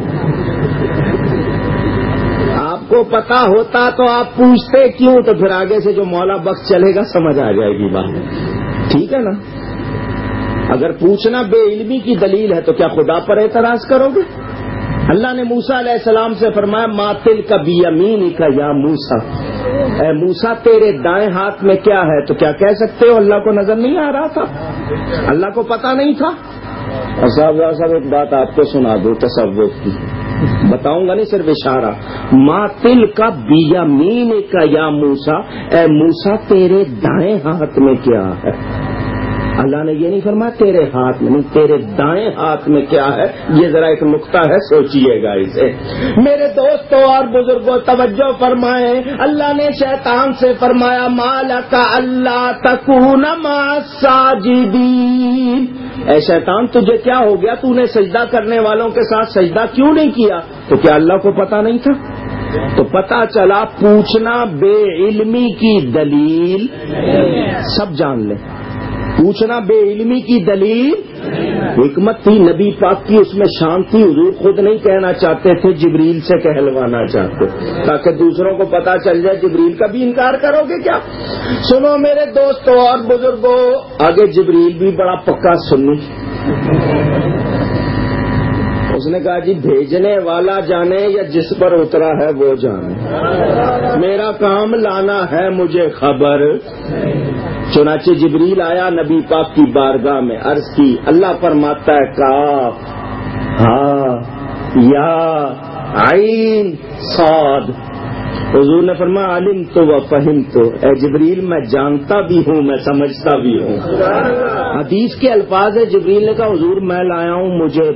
آپ کو پتا ہوتا تو آپ پوچھتے کیوں؟ تو پھر آگے سے جو مولا بخش چلے گا سمجھ آ جائے گی بات. ٹھیک ہے نا؟ اگر پوچھنا بے علمی کی دلیل ہے تو کیا خدا پر اعتراض کرو گے؟ اللہ نے موسیٰ علیہ السلام سے فرمایا ماتل کا بیمینی کا یا موسیٰ، اے موسیٰ تیرے دائیں ہاتھ میں کیا ہے؟ تو کیا کہہ سکتے ہو اللہ کو نظر نہیں آ رہا تھا؟ اللہ کو پتا نہیں تھا؟ اور صاحب ایک بات آپ کو سنا دو تصوف کی، بتاؤں گا نہیں صرف اشارہ. ماتل کا بیمینی کا یا موسیٰ، اے موسیٰ تیرے دائیں ہاتھ میں کیا ہے؟ اللہ نے یہ نہیں فرمایا تیرے ہاتھ میں، نہیں تیرے دائیں ہاتھ میں کیا ہے. یہ ذرا ایک نقطہ ہے، سوچئے گا اسے. میرے دوستوں اور بزرگوں توجہ فرمائیں. اللہ نے شیطان سے فرمایا مالک اللہ تکون مع الساجدین، اے شیطان تجھے کیا ہو گیا؟ تو نے سجدہ کرنے والوں کے ساتھ سجدہ کیوں نہیں کیا؟ تو کیا اللہ کو پتا نہیں تھا؟ تو پتا چلا پوچھنا بے علمی کی دلیل سب جان لیں. پوچھنا بے علمی کی دلیل حکمت تھی نبی پاک کی، اس میں شان تھی. حضور خود نہیں کہنا چاہتے تھے، جبریل سے کہلوانا چاہتے تاکہ دوسروں کو پتا چل جائے. جبریل کا بھی انکار کرو گے کیا؟ سنو میرے دوستوں اور بزرگوں، آگے جبریل بھی بڑا پکا سنی. اس نے کہا جی بھیجنے والا جانے یا جس پر اترا ہے وہ جانے، میرا کام لانا ہے مجھے خبر. چنانچہ جبریل آیا نبی پاک کی بارگاہ میں، عرض کی. اللہ فرماتا ہے کاف ہا یا عین صاد. حضور نے فرمایا علم تو و فہم تو، اے جبریل میں جانتا بھی ہوں میں سمجھتا بھی ہوں. حدیث کے الفاظ ہے جبریل نے کہا حضور میں لایا ہوں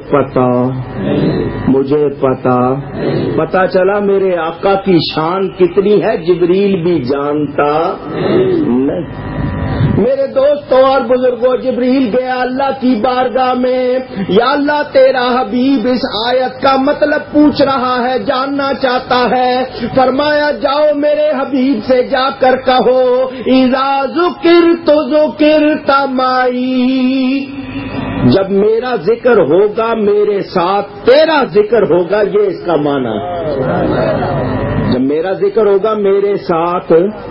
مجھے پتا چلا میرے آقا کی شان کتنی ہے جبریل بھی جانتا نہیں. میرے دوستوں اور بزرگوں، جبریل گیا اللہ کی بارگاہ میں، یا اللہ تیرا حبیب اس آیت کا مطلب پوچھ رہا ہے، جاننا چاہتا ہے۔ فرمایا جاؤ میرے حبیب سے جا کر کہو اذا ذکرت ذکرت معی، جب میرا ذکر ہوگا میرے ساتھ تیرا ذکر ہوگا، یہ اس کا معنی ہے۔ جب میرا ذکر ہوگا میرے ساتھ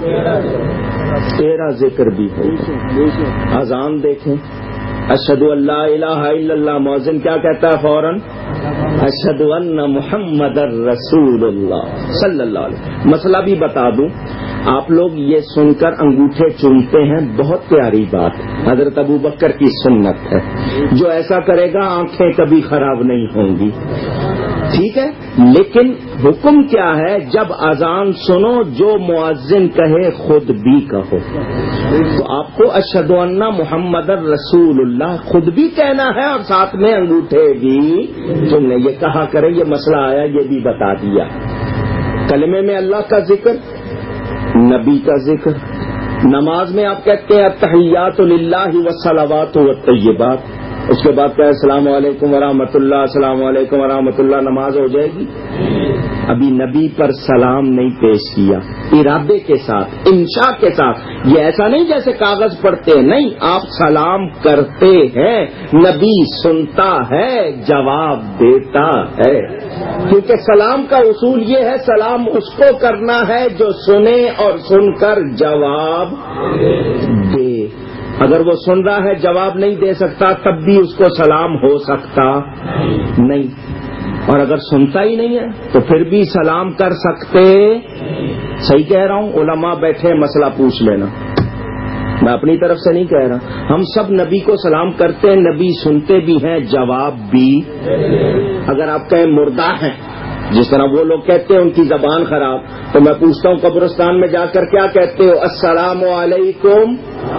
تیرا ذکر بھی ہوگا۔ اذان دیکھیں، اشہد ان لا الہ الا اللہ، مؤذن کیا کہتا ہے فوراً؟ اشہد ان محمد رسول اللہ صلی اللہ علیہ وسلم۔ مسئلہ بھی بتا دوں، آپ لوگ یہ سن کر انگوٹھے چومتے ہیں، بہت پیاری بات، حضرت ابو بکر کی سنت ہے، جو ایسا کرے گا آنکھیں کبھی خراب نہیں ہوں گی، ٹھیک ہے؟ لیکن حکم کیا ہے؟ جب اذان سنو جو مؤذن کہے خود بھی کہو۔ تو آپ کو اشہد ان محمد رسول اللہ خود بھی کہنا ہے اور ساتھ میں انگوٹھے بھی تم نے یہ کہا کرے، یہ مسئلہ آیا یہ بھی بتا دیا۔ کلمے میں اللہ کا ذکر، نبی کا ذکر، نماز میں آپ کہتے ہیں التحیات للہ والصلوات والطیبات، اس کے بعد کیا السلام علیکم ورحمۃ اللہ، السلام علیکم ورحمۃ اللہ، نماز ہو جائے گی؟ ابھی نبی پر سلام نہیں پیش کیا، ارادے کے ساتھ، انشاء کے ساتھ، یہ ایسا نہیں جیسے کاغذ پڑھتے، نہیں، آپ سلام کرتے ہیں، نبی سنتا ہے، جواب دیتا ہے، کیونکہ سلام کا اصول یہ ہے سلام اس کو کرنا ہے جو سنے اور سن کر جواب دے۔ اگر وہ سن رہا ہے جواب نہیں دے سکتا تب بھی اس کو سلام ہو سکتا نہیں، اور اگر سنتا ہی نہیں ہے تو پھر بھی سلام کر سکتے۔ صحیح کہہ رہا ہوں؟ علماء بیٹھے مسئلہ پوچھ لینا، میں اپنی طرف سے نہیں کہہ رہا، ہم سب نبی کو سلام کرتے ہیں، نبی سنتے بھی ہیں، جواب بھی۔ اگر آپ کہیں مردہ ہیں جس طرح وہ لوگ کہتے ہیں ان کی زبان خراب، تو میں پوچھتا ہوں قبرستان میں جا کر کیا کہتے ہو؟ السلام علیکم،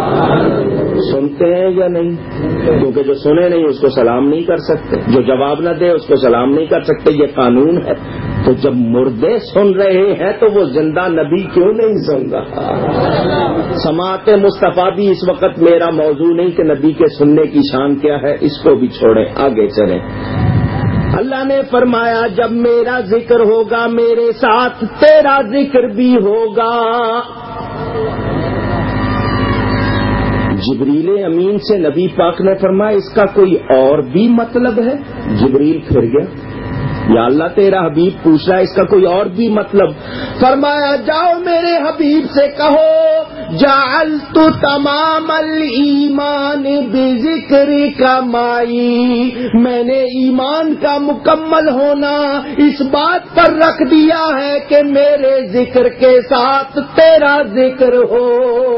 سنتے ہیں یا نہیں؟ کیونکہ جو سنے نہیں اس کو سلام نہیں کر سکتے، جو جواب نہ دے اس کو سلام نہیں کر سکتے، یہ قانون ہے۔ تو جب مردے سن رہے ہیں تو وہ زندہ نبی کیوں نہیں سن رہا؟ سماعت مصطفیٰ بھی اس وقت میرا موضوع نہیں کہ نبی کے سننے کی شان کیا ہے، اس کو بھی چھوڑیں، آگے چلیں۔ اللہ نے فرمایا جب میرا ذکر ہوگا میرے ساتھ تیرا ذکر بھی ہوگا۔ جبریل امین سے نبی پاک نے فرمایا اس کا کوئی اور بھی مطلب ہے؟ جبریل پھر گیا، یا اللہ تیرا حبیب پوچھ رہا ہے اس کا کوئی اور بھی مطلب؟ فرمایا جاؤ میرے حبیب سے کہو جعلت تمام الایمان بذکرک معی، میں نے ایمان کا مکمل ہونا اس بات پر رکھ دیا ہے کہ میرے ذکر کے ساتھ تیرا ذکر ہو۔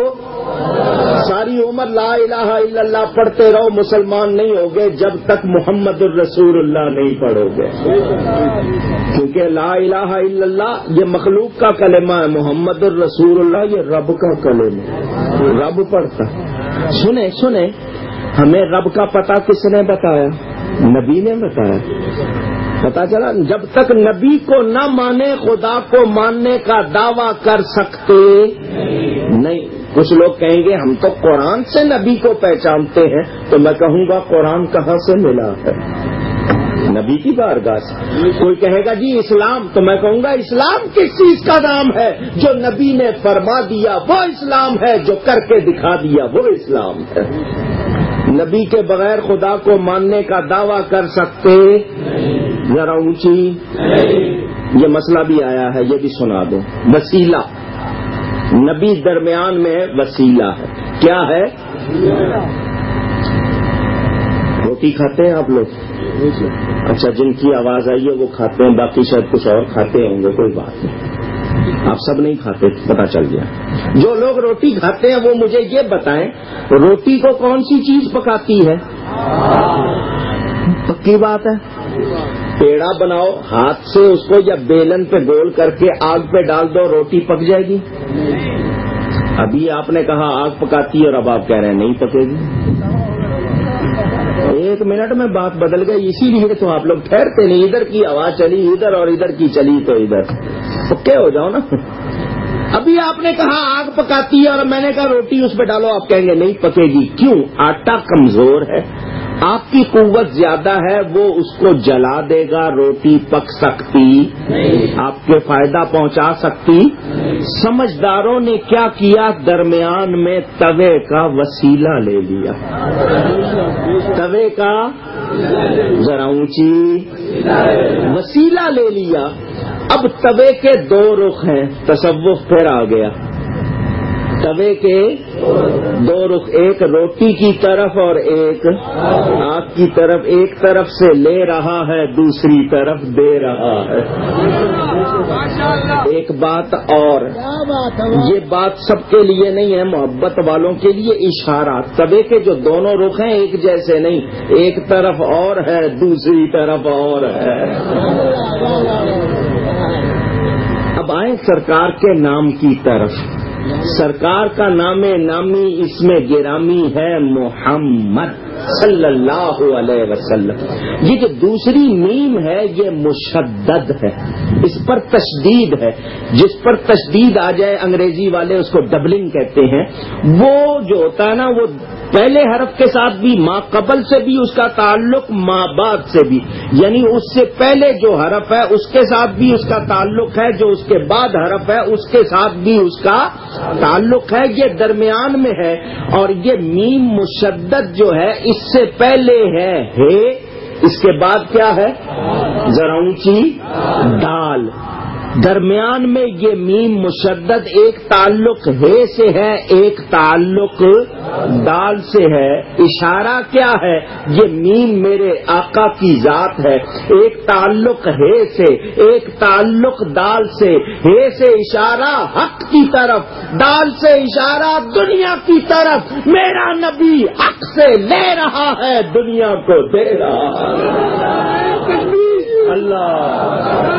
ساری عمر لا الہ الا اللہ پڑھتے رہو، مسلمان نہیں ہوگے جب تک محمد الرسول اللہ نہیں پڑھو گے، کیونکہ لا الہ الا اللہ یہ مخلوق کا کلمہ ہے، محمد الرسول اللہ یہ رب کا کلمہ ہے، رب پڑھتا۔ سنیں ہمیں رب کا پتہ کس نے بتایا؟ نبی نے بتایا۔ پتا چلا جب تک نبی کو نہ مانے خدا کو ماننے کا دعویٰ کر سکتے نہیں۔ کچھ لوگ کہیں گے ہم تو قرآن سے نبی کو پہچانتے ہیں، تو میں کہوں گا قرآن کہاں سے ملا ہے؟ نبی کی بارگاہ سے۔ کوئی کہے گا جی اسلام، تو میں کہوں گا اسلام کس چیز کا نام ہے؟ جو نبی نے فرما دیا وہ اسلام ہے، جو کر کے دکھا دیا وہ اسلام ہے۔ نبی کے بغیر خدا کو ماننے کا دعویٰ کر سکتے؟ ذرا اونچی، یہ مسئلہ بھی آیا ہے، یہ بھی سنا دو۔ وسیلہ، نبی درمیان میں وسیلہ ہے، کیا ہے؟ روٹی کھاتے ہیں آپ لوگ؟ اچھا، جن کی آواز آئی ہے وہ کھاتے ہیں، باقی شاید کچھ اور کھاتے ہوں گے، کوئی بات نہیں، آپ سب نہیں کھاتے، پتہ چل گیا۔ جو لوگ روٹی کھاتے ہیں وہ مجھے یہ بتائیں روٹی کو کون سی چیز پکاتی ہے؟ پکی بات ہے، پیڑا بناؤ ہاتھ سے اس کو یا بیلن پہ گول کر کے آگ پہ ڈال دو، روٹی پک جائے گی؟ ابھی آپ نے کہا آگ پکاتی ہے اور اب آپ کہہ رہے ہیں نہیں پکے گی۔ ایک منٹ میں بات بدل گئی، اسی لیے تو آپ لوگ ٹھہرتے نہیں، ادھر کی آواز چلی ادھر اور ادھر کی چلی تو ادھر، پکے ہو جاؤ نا۔ ابھی آپ نے کہا آگ پکاتی ہے اور میں نے کہا روٹی اس پہ ڈالو، آپ کہیں گے نہیں پکے گی. کیوں؟ آٹا کمزور ہے، آپ کی قوت زیادہ ہے، وہ اس کو جلا دے گا، روٹی پک سکتی، آپ کے فائدہ پہنچا سکتی. سمجھداروں نے کیا کیا؟ درمیان میں توے کا وسیلہ لے لیا. توے کا ذرا اونچی وسیلہ لے لیا. اب توے کے دو رخ ہیں، تصوف پھر آ گیا. توے کے دو رخ، ایک روٹی کی طرف اور ایک آگ کی طرف. ایک طرف سے لے رہا ہے، دوسری طرف دے رہا ہے. ایک بات اور، یہ بات سب کے لیے نہیں ہے، محبت والوں کے لیے اشارہ. توے کے جو دونوں رخ ہیں ایک جیسے نہیں، ایک طرف اور ہے، دوسری طرف اور ہے. اب آئیں سرکار کے نام کی طرف. سرکار کا نام نامی اس میں گرامی ہے محمد صلی اللہ علیہ وسلم. یہ جو دوسری میم ہے یہ مشدد ہے، اس پر تشدید ہے. جس پر تشدید آ جائے انگریزی والے اس کو ڈبلنگ کہتے ہیں. وہ جو ہوتا ہے نا، وہ پہلے حرف کے ساتھ بھی ما قبل سے بھی اس کا تعلق، ما بعد سے بھی، یعنی اس سے پہلے جو حرف ہے اس کے ساتھ بھی اس کا تعلق ہے، جو اس کے بعد حرف ہے اس کے ساتھ بھی اس کا تعلق ہے. یہ درمیان میں ہے. اور یہ میم مشدد جو ہے اس سے پہلے ہے اس کے بعد کیا ہے؟ ذرا اونچی دال. درمیان میں یہ میم مشدد ایک تعلق ہے سے ہے، ایک تعلق دال سے ہے. اشارہ کیا ہے؟ یہ میم میرے آقا کی ذات ہے. ایک تعلق ہے سے، ایک تعلق دال سے. ہے سے اشارہ حق کی طرف، دال سے اشارہ دنیا کی طرف. میرا نبی حق سے لے رہا ہے، دنیا کو دے رہا ہے. اللہ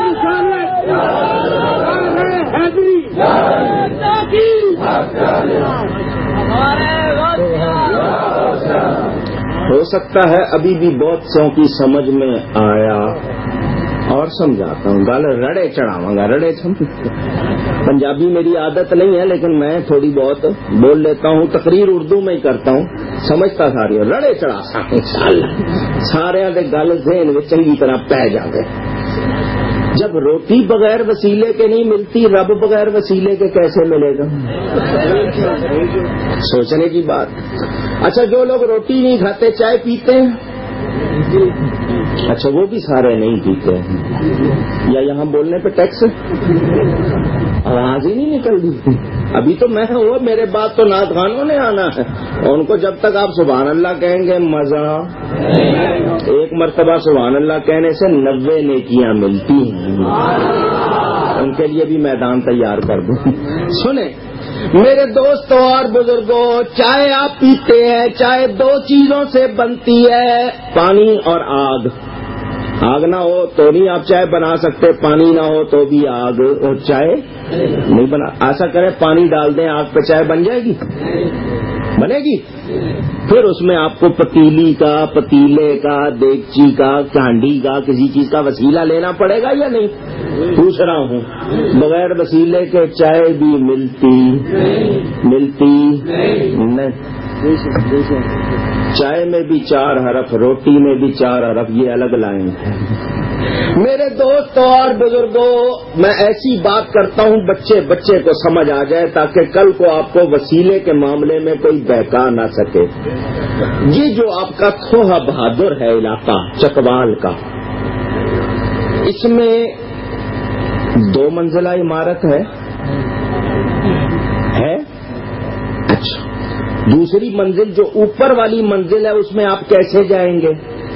ہو سکتا ہے ابھی بھی بہت سو کی سمجھ میں آیا، اور سمجھاتا ہوں. گل رڑے چڑھاواں گا، رڑے پنجابی میری عادت نہیں ہے لیکن میں تھوڑی بہت بول لیتا ہوں. تقریر اردو میں ہی کرتا ہوں، سمجھتا ساری رڑے چڑھا انشاءاللہ سارے گل ذہن میں چنگی طرح پہ جائے. جب روٹی بغیر وسیلے کے نہیں ملتی، رب بغیر وسیلے کے کیسے ملے گا؟ سوچنے کی بات. اچھا، جو لوگ روٹی نہیں کھاتے چائے پیتے ہیں، اچھا وہ بھی سارے نہیں پیتے ہیں، یا یہاں بولنے پہ ٹیکس آواز ہی نہیں نکل رہی. ابھی تو میں ہوں، میرے بعد تو نعت خوانوں نے آنا ہے، اور ان کو جب تک آپ سبحان اللہ کہیں گے مزہ. ایک مرتبہ سبحان اللہ کہنے سے 90 نیکیاں ملتی ہیں. ان کے لیے بھی میدان تیار کر دوں. سنیں میرے دوستوں اور بزرگوں، چائے آپ پیتے ہیں، چائے دو چیزوں سے بنتی ہے، پانی اور آگ. آگ نہ ہو تو نہیں آپ چائے بنا سکتے، پانی نہ ہو تو بھی آگ اور چائے نہیں بنا. ایسا کریں پانی ڈال دیں آگ پہ، چائے بن جائے گی؟ بنے گی. پھر اس میں آپ کو پتیلی کا، پتیلے کا، دیگچی کا، کانڈی کا، کسی چیز کا وسیلہ لینا پڑے گا یا نہیں؟ پوچھ رہا ہوں. بغیر وسیلے کے چائے بھی ملتی نہیں. چائے میں بھی 4 حرف، روٹی میں بھی 4 حرف، یہ الگ لائن ہے. میرے دوستوں اور بزرگوں، میں ایسی بات کرتا ہوں بچے کو سمجھ آ جائے تاکہ کل کو آپ کو وسیلے کے معاملے میں کوئی بہکا نہ سکے. یہ جو آپ کا کھوہا بہادر ہے علاقہ چکوال کا، اس میں 2 منزلہ عمارت ہے. اچھا، دوسری منزل جو اوپر والی منزل ہے اس میں آپ کیسے جائیں گے؟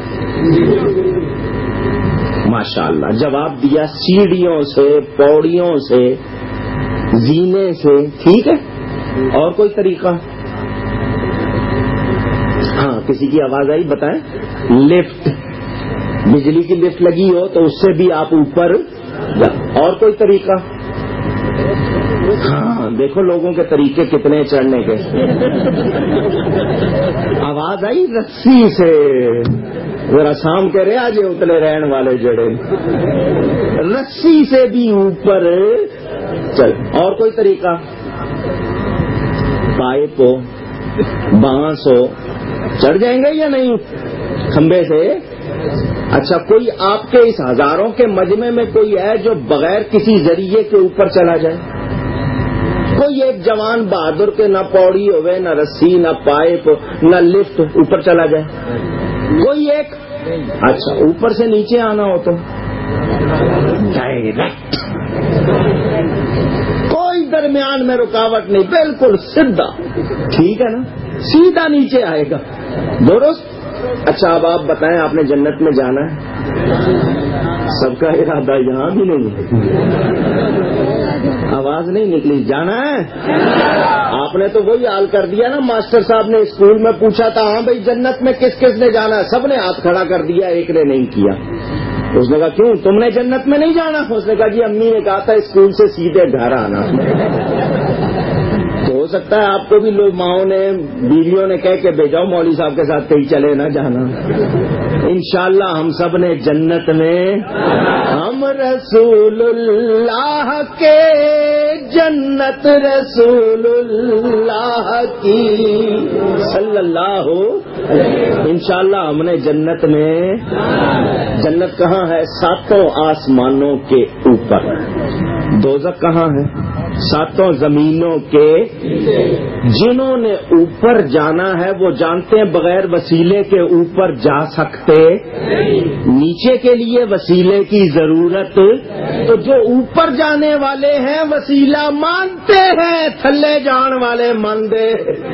ماشاءاللہ جواب دیا، سیڑھیوں سے، پوڑیوں سے، زینے سے. ٹھیک ہے، اور کوئی طریقہ؟ ہاں، کسی کی آواز آئی؟ بتائیں. لفٹ، بجلی کی لفٹ لگی ہو تو اس سے بھی آپ اوپر. اور کوئی طریقہ؟ ہاں، دیکھو لوگوں کے طریقے کتنے چڑھنے کے. آواز آئی؟ رسی سے. ذرا شام کے رہے آج اتلے رہن والے جڑے، رسی سے بھی اوپر چل اور کوئی طریقہ؟ پائپ ہو، بانس ہو، چڑھ جائیں گے یا نہیں کھمبے سے؟ اچھا کوئی آپ کے اس ہزاروں کے مجمع میں کوئی ہے جو بغیر کسی ذریعے کے اوپر چلا جائے؟ کوئی ایک جوان بہادر کے نہ پوڑی ہوئے، نہ رسی، نہ پائپ، نہ لفٹ، اوپر چلا جائے؟ کوئی ایک؟ اچھا اوپر سے نیچے آنا ہو تو ڈائریکٹ، کوئی درمیان میں رکاوٹ نہیں، بالکل سیدھا، ٹھیک ہے نا، سیدھا نیچے آئے گا، درست۔ اچھا اب آپ بتائیں، آپ نے جنت میں جانا ہے؟ سب کا ارادہ یہاں بھی نہیں، آواز نہیں نکلی، جانا ہے؟ آپ نے تو وہی حال کر دیا نا، ماسٹر صاحب نے اسکول میں پوچھا تھا ہاں بھائی جنت میں کس کس نے جانا ہے، سب نے ہاتھ کھڑا کر دیا، ایک نے نہیں کیا۔ اس نے کہا کیوں تم نے جنت میں نہیں جانا؟ اس نے کہا جی امی نے کہا تھا اسکول سے سیدھے گھر آنا۔ تو ہو سکتا ہے آپ کو بھی لوگ ماؤں نے، بیویوں نے کہہ کے بھیجاؤ مولوی صاحب کے ساتھ کہیں چلے نہ جانا۔ انشاءاللہ ہم سب نے جنت میں، ہم رسول اللہ کے جنت رسول اللہ کی صلی اللہ انشاءاللہ ہم نے جنت میں۔ جنت کہاں ہے؟ ساتوں آسمانوں کے اوپر۔ دوزخ کہاں ہے؟ ساتوں زمینوں کے۔ جنہوں نے اوپر جانا ہے وہ جانتے ہیں بغیر وسیلے کے اوپر جا سکتے، نیچے کے لیے وسیلے کی ضرورت، تو جو اوپر جانے والے ہیں وسیلہ مانتے ہیں، تھلے جان والے ماندے۔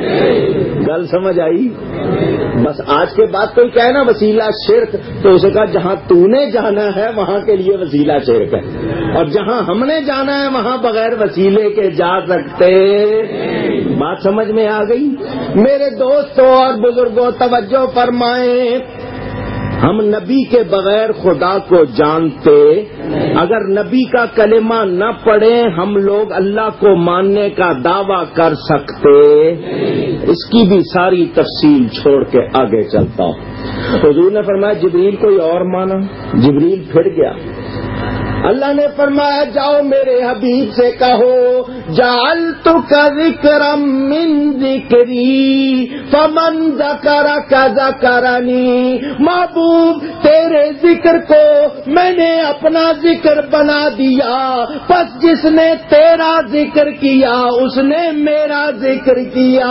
گل سمجھ آئی؟ بس آج کے بعد کوئی کہے نا وسیلہ شرک، تو اسے کہا جہاں تو نے جانا ہے وہاں کے لیے وسیلہ شرک ہے، اور جہاں ہم نے جانا ہے وہاں بغیر وسیلے کے جا سکتے۔ بات سمجھ میں آ گئی؟ میرے دوستوں اور بزرگوں توجہ فرمائیں، ہم نبی کے بغیر خدا کو جانتے، اگر نبی کا کلمہ نہ پڑھیں ہم لوگ اللہ کو ماننے کا دعویٰ کر سکتے؟ اس کی بھی ساری تفصیل چھوڑ کے آگے چلتا ہوں۔ حضور نے فرمایا جبریل کوئی اور مانا، جبریل پھر گیا۔ اللہ نے فرمایا جاؤ میرے حبیب سے کہو جعلتک ذکرا من ذکری فمن ذکرک ذکرنی، محبوب تیرے ذکر کو میں نے اپنا ذکر بنا دیا، پس جس نے تیرا ذکر کیا اس نے میرا ذکر کیا،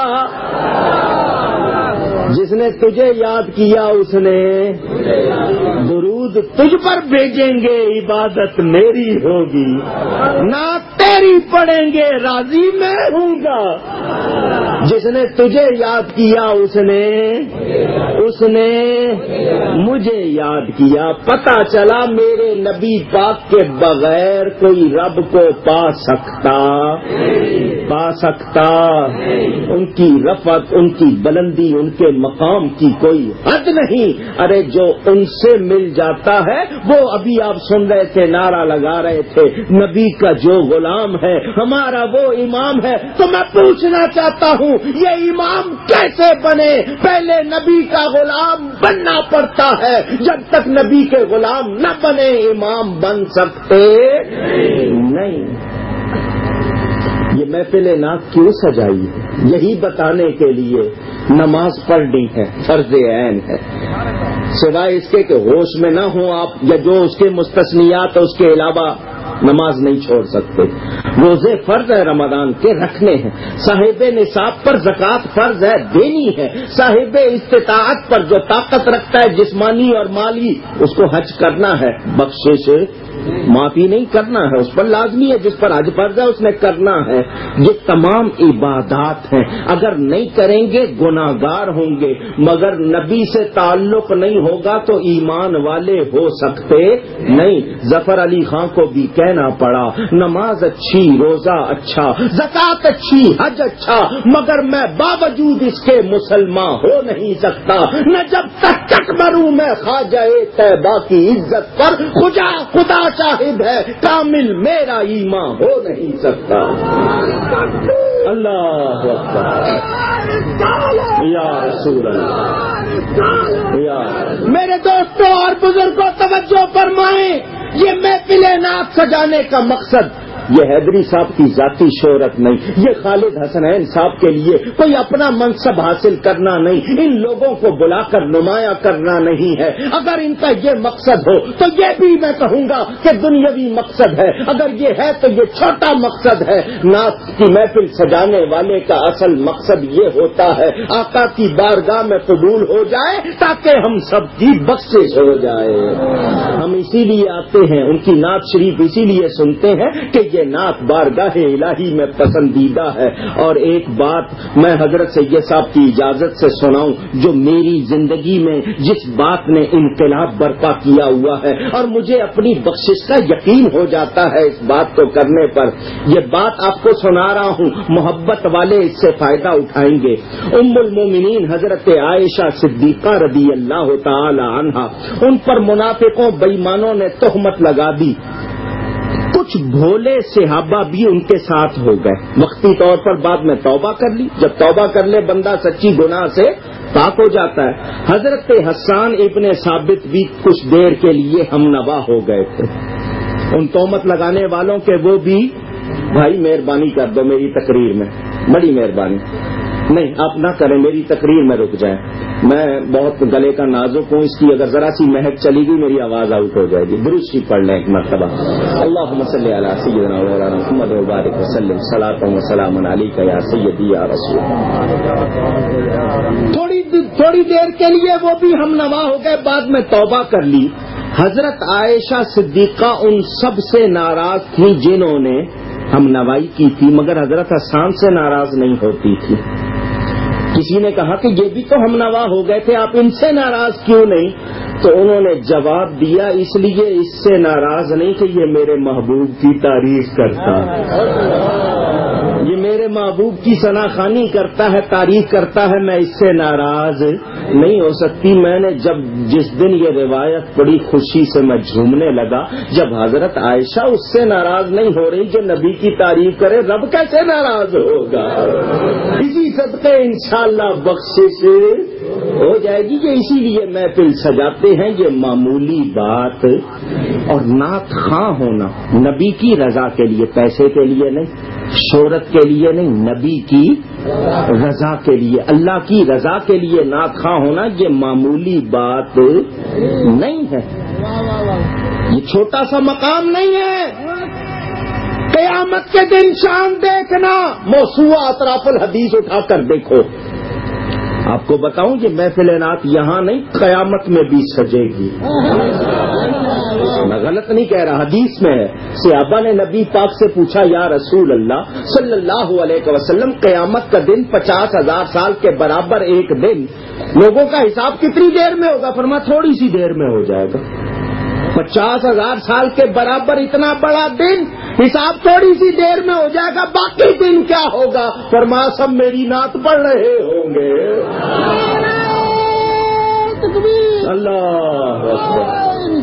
جس نے تجھے یاد کیا اس نے درود تجھ پر بھیجیں گے، عبادت میری ہوگی، نہ تیری پڑھیں گے، راضی میں ہوں گا۔ جس نے تجھے یاد کیا اس نے مجھے یاد کیا۔ پتہ چلا میرے نبی پاک کے بغیر کوئی رب کو پا سکتا، ان کی رفعت، ان کی بلندی، ان کے مقام کی کوئی حد نہیں۔ ارے جو ان سے مل جاتا ہے، وہ ابھی آپ سن رہے تھے نعرہ لگا رہے تھے نبی کا جو غلام ہے ہمارا وہ امام ہے، تو میں پوچھنا چاہتا ہوں یہ امام کیسے بنے؟ پہلے نبی کا غلام بننا پڑتا ہے، جب تک نبی کے غلام نہ بنے امام بن سکتے نہیں۔ یہ محفل نعت کیوں سجائی ہے؟ یہی بتانے کے لیے نماز پڑھنی ہے، فرض عین ہے، سوائے اس کے کہ ہوش میں نہ ہوں آپ، یا جو اس کے مستثنیات ہے اس کے علاوہ نماز نہیں چھوڑ سکتے۔ روزے فرض ہے رمضان کے رکھنے ہیں، صاحب نصاب پر زکوٰۃ فرض ہے دینی ہے، صاحب استطاعت پر جو طاقت رکھتا ہے جسمانی اور مالی اس کو حج کرنا ہے، بخشش معافی نہیں کرنا ہے، اس پر لازمی ہے، جس پر حج فرض ہے اس نے کرنا ہے۔ یہ تمام عبادات ہیں، اگر نہیں کریں گے گناہگار ہوں گے، مگر نبی سے تعلق نہیں ہوگا تو ایمان والے ہو سکتے نہیں۔ ظفر علی خان کو بھی کہنا پڑا نماز اچھی، روزہ اچھا، زکوٰۃ اچھی، حج اچھا، مگر میں باوجود اس کے مسلمان ہو نہیں سکتا، نہ جب تک چٹ مروں میں خواجہ طیبہ کی عزت پر، خدا شاہد ہے کامل میرا ایمان ہو نہیں سکتا۔ اللہ اکبر، یا رسول اللہ، یا میرے دوستوں اور بزرگوں توجہ فرمائیں، یہ محفل نعت سجانے کا مقصد یہ حیدری صاحب کی ذاتی شہرت نہیں، یہ خالد حسنین صاحب کے لیے کوئی اپنا منصب حاصل کرنا نہیں، ان لوگوں کو بلا کر نمایاں کرنا نہیں ہے۔ اگر ان کا یہ مقصد ہو تو یہ بھی میں کہوں گا کہ دنیاوی مقصد ہے، اگر یہ ہے تو یہ چھوٹا مقصد ہے۔ نعت کی محفل سجانے والے کا اصل مقصد یہ ہوتا ہے آقا کی بارگاہ میں قبول ہو جائے تاکہ ہم سب کی بخشش ہو جائے۔ ہم اسی لیے آتے ہیں، ان کی نعت شریف اسی لیے سنتے ہیں کہ یہ نعت بارگاہ الہی میں پسندیدہ ہے۔ اور ایک بات میں حضرت سید صاحب کی اجازت سے سناؤں جو میری زندگی میں جس بات نے انقلاب برپا کیا ہوا ہے اور مجھے اپنی بخشش کا یقین ہو جاتا ہے اس بات کو کرنے پر، یہ بات آپ کو سنا رہا ہوں، محبت والے اس سے فائدہ اٹھائیں گے۔ ام المومنین حضرت عائشہ صدیقہ رضی اللہ تعالی عنہا، ان پر منافقوں بے ایمانوں نے تہمت لگا دی، کچھ بھولے صحابہ بھی ان کے ساتھ ہو گئے، وقتی طور پر بعد میں توبہ کر لی، جب توبہ کر لے بندہ سچی گناہ سے پاک ہو جاتا ہے۔ حضرت حسان ابن ثابت بھی کچھ دیر کے لیے ہم نوا ہو گئے تھے ان تہمت لگانے والوں کے، وہ بھی بھائی مہربانی کر دو میری تقریر میں، بڑی مہربانی، نہیں آپ نہ کریں میری تقریر میں رک جائیں، میں بہت گلے کا نازک ہوں، اس کی اگر ذرا سی مہک چلی گئی میری آواز آؤٹ ہو جائے گی۔ درود شریف پڑھ لیں ایک مرتبہ، اللہم صلی علی سیدنا مولانا محمد وبارک وسلم، صلاۃ و سلام علیک یا سیدی یا رسول۔ تھوڑی دیر کے لیے وہ بھی ہم نوا ہو گئے، بعد میں توبہ کر لی۔ حضرت عائشہ صدیقہ ان سب سے ناراض تھی جنہوں نے ہم نوائی کی تھی، مگر حضرت حسان سے ناراض نہیں ہوتی تھی۔ کسی نے کہا کہ یہ بھی تو ہم نوا ہو گئے تھے، آپ ان سے ناراض کیوں نہیں؟ تو انہوں نے جواب دیا اس لیے اس سے ناراض نہیں کہ یہ میرے محبوب کی تعریف کرتا ہے، یہ میرے محبوب کی ثناخوانی کرتا ہے، تعریف کرتا ہے، میں اس سے ناراض نہیں ہو سکتی۔ میں نے جس دن یہ روایت پڑی خوشی سے میں جھومنے لگا، جب حضرت عائشہ اس سے ناراض نہیں ہو رہی جو نبی کی تعریف کرے، رب کیسے ناراض ہوگا؟ اسی صدقے انشاءاللہ بخشش ہو جائے گی۔ یہ اسی لیے محفل سجاتے ہیں، یہ معمولی بات۔ اور نعت خواں ہونا نبی کی رضا کے لیے، پیسے کے لیے نہیں، شہرت کے لیے نہیں، نبی کی رضا کے لیے، اللہ کی رضا کے لیے نعت خواں ہونا یہ معمولی بات نہیں ہے، یہ چھوٹا سا مقام نہیں ہے۔ قیامت کے دن شان دیکھنا، موسوعہ اطراف الحدیث اٹھا کر دیکھو، آپ کو بتاؤں یہ محفل نعت یہاں نہیں قیامت میں بھی سجے گی، میں غلط نہیں کہہ رہا، حدیث میں ہے۔ صحابہ نے نبی پاک سے پوچھا یا رسول اللہ صلی اللہ علیہ وسلم، قیامت کا دن 50,000 سال کے برابر ایک دن، لوگوں کا حساب کتنی دیر میں ہوگا؟ فرمایا تھوڑی سی دیر میں ہو جائے گا۔ 50,000 سال کے برابر اتنا بڑا دن، حساب تھوڑی سی دیر میں ہو جائے گا، باقی دن کیا ہوگا؟ فرمایا سب میری نعت پڑھ رہے ہوں گے۔ اللہ اکبر۔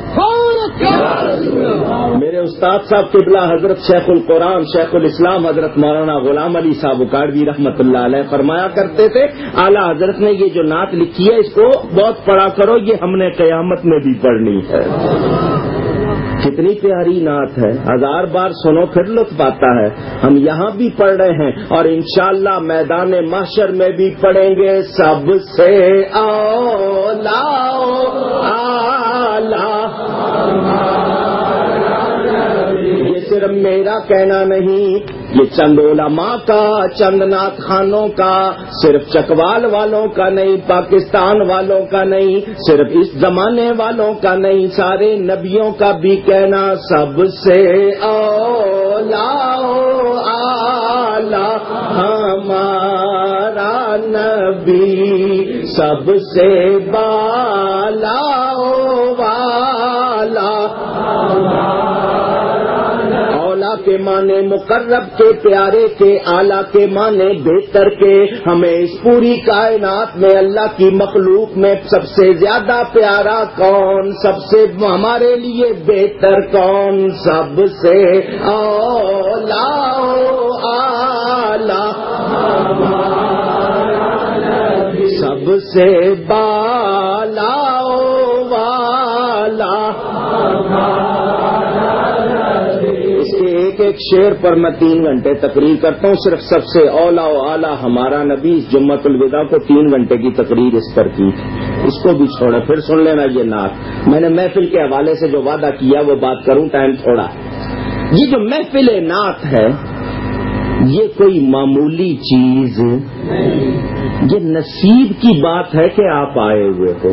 میرے استاد صاحب قبلہ حضرت شیخ القرآن شیخ الاسلام حضرت مولانا غلام علی صاحب اکاڑوی رحمت اللہ علیہ فرمایا کرتے تھے، اعلیٰ حضرت نے یہ جو نعت لکھی ہے اس کو بہت پڑھا کرو، یہ ہم نے قیامت میں بھی پڑھنی ہے۔ کتنی پیاری نعت ہے، 1000 بار سنو پھر لطف آتا ہے۔ ہم یہاں بھی پڑھ رہے ہیں اور انشاءاللہ میدان محشر میں بھی پڑھیں گے۔ سب سے اولا یہ صرف میرا کہنا نہیں، یہ چند علماء کا، چند نعت خانوں کا، صرف چکوال والوں کا نہیں، پاکستان والوں کا نہیں، صرف اس زمانے والوں کا نہیں، سارے نبیوں کا بھی کہنا، سب سے اولا اعلی ہمارا نبی، سب سے بالا والا۔ اولا کے معنی مقرب کے، پیارے کے، اعلیٰ کے معنی بہتر کے۔ ہمیں اس پوری کائنات میں اللہ کی مخلوق میں سب سے زیادہ پیارا کون، سب سے ہمارے لیے بہتر کون؟ سب سے اولا اعلیٰ، سب سے بالا والا۔ اس کے ایک ایک شعر پر میں 3 گھنٹے تقریر کرتا ہوں، صرف سب سے اولا و اعلیٰ ہمارا نبی جمعۃ الوداع کو 3 گھنٹے کی تقریر اس پر کی، اس کو بھی چھوڑا، پھر سن لینا یہ نعت۔ میں نے محفل کے حوالے سے جو وعدہ کیا وہ بات کروں، ٹائم تھوڑا۔ یہ جو محفل نعت ہے یہ کوئی معمولی چیز، یہ نصیب کی بات ہے کہ آپ آئے ہوئے ہو۔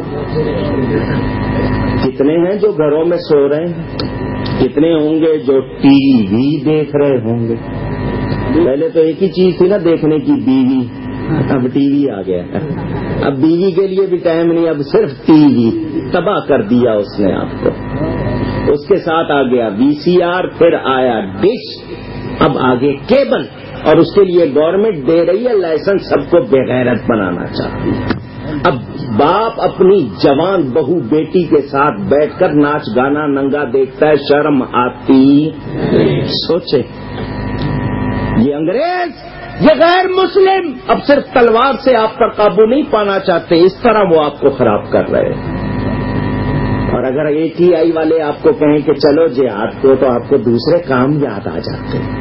کتنے ہیں جو گھروں میں سو رہے ہیں، کتنے ہوں گے جو ٹی وی دیکھ رہے ہوں گے۔ پہلے تو ایک ہی چیز تھی نا دیکھنے کی، بیوی، اب ٹی وی آ گیا، اب بیوی کے لیے بھی ٹائم نہیں، اب صرف ٹی وی تباہ کر دیا اس نے آپ کو۔ اس کے ساتھ آ گیا وی سی آر، پھر آیا ڈش، اب آگے کیبل، اور اس کے لیے گورنمنٹ دے رہی ہے لائسنس، سب کو بغیرت بنانا چاہتی ہے۔ اب باپ اپنی جوان بہو بیٹی کے ساتھ بیٹھ کر ناچ گانا ننگا دیکھتا ہے، شرم آتی؟ سوچے، یہ انگریز، یہ غیر مسلم اب صرف تلوار سے آپ پر قابو نہیں پانا چاہتے، اس طرح وہ آپ کو خراب کر رہے ہیں۔ اور اگر ATI والے آپ کو کہیں کہ چلو جہاد کو، تو آپ کو دوسرے کام یاد آ جاتے ہیں۔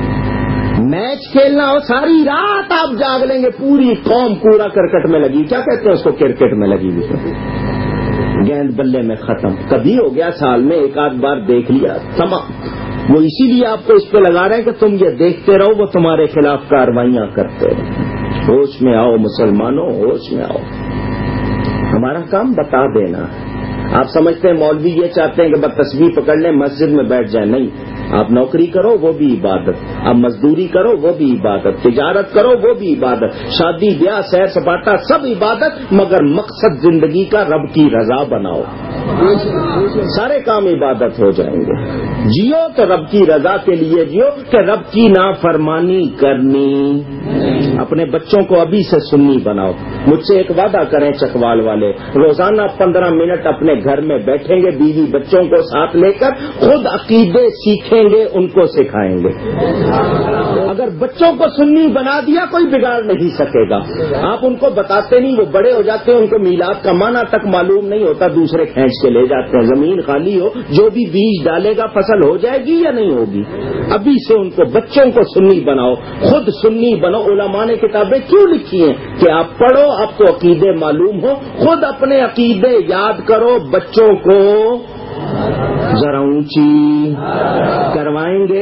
میچ کھیلنا ہو ساری رات آپ جاگ لیں گے، پوری قوم پورا کرکٹ میں لگی، کیا کہتے ہیں اس کو، کرکٹ میں لگی ہوئی، گیند بلے میں ختم۔ کبھی ہو گیا سال میں ایک آدھ بار دیکھ لیا، تمام۔ وہ اسی لیے آپ کو اس پہ لگا رہے ہیں کہ تم یہ دیکھتے رہو، وہ تمہارے خلاف کارروائیاں کرتے رہو۔ ہوش میں آؤ مسلمانوں، ہوش میں آؤ۔ ہمارا کام بتا دینا ہے۔ آپ سمجھتے ہیں مولوی یہ چاہتے ہیں کہ بس تسبیح پکڑ لیں مسجد میں بیٹھ جائیں، نہیں، آپ نوکری کرو وہ بھی عبادت، آپ مزدوری کرو وہ بھی عبادت، تجارت کرو وہ بھی عبادت، شادی بیاہ سیر سپاٹا سب عبادت، مگر مقصد زندگی کا رب کی رضا بناؤ، سارے کام عبادت ہو جائیں گے۔ جیو تو رب کی رضا کے لیے جیو، کہ رب کی نافرمانی کرنی۔ اپنے بچوں کو ابھی سے سنی بناؤ۔ مجھ سے ایک وعدہ کریں چکوال والے، روزانہ 15 منٹ اپنے گھر میں بیٹھیں گے، بیوی بچوں کو ساتھ لے کر، خود عقیدے سیکھیں گے، ان کو سکھائیں گے۔ اگر بچوں کو سنی بنا دیا کوئی بگاڑ نہیں سکے گا۔ آپ ان کو بتاتے نہیں، وہ بڑے ہو جاتے ہیں، ان کو میلاد کا معنی تک معلوم نہیں ہوتا، دوسرے کھینچ کے لے جاتے ہیں۔ زمین خالی ہو، جو بھی بیج ڈالے گا فصل ہو جائے گی یا نہیں ہوگی؟ ابھی سے ان کو بچوں کو سنی بناؤ، خود سنی بنو۔ علماء نے کتابیں کیوں لکھی ہیں کہ آپ پڑھو، آپ کو عقیدے معلوم ہو، خود اپنے عقیدے یاد کرو، بچوں کو ذرا اونچی کروائیں گے۔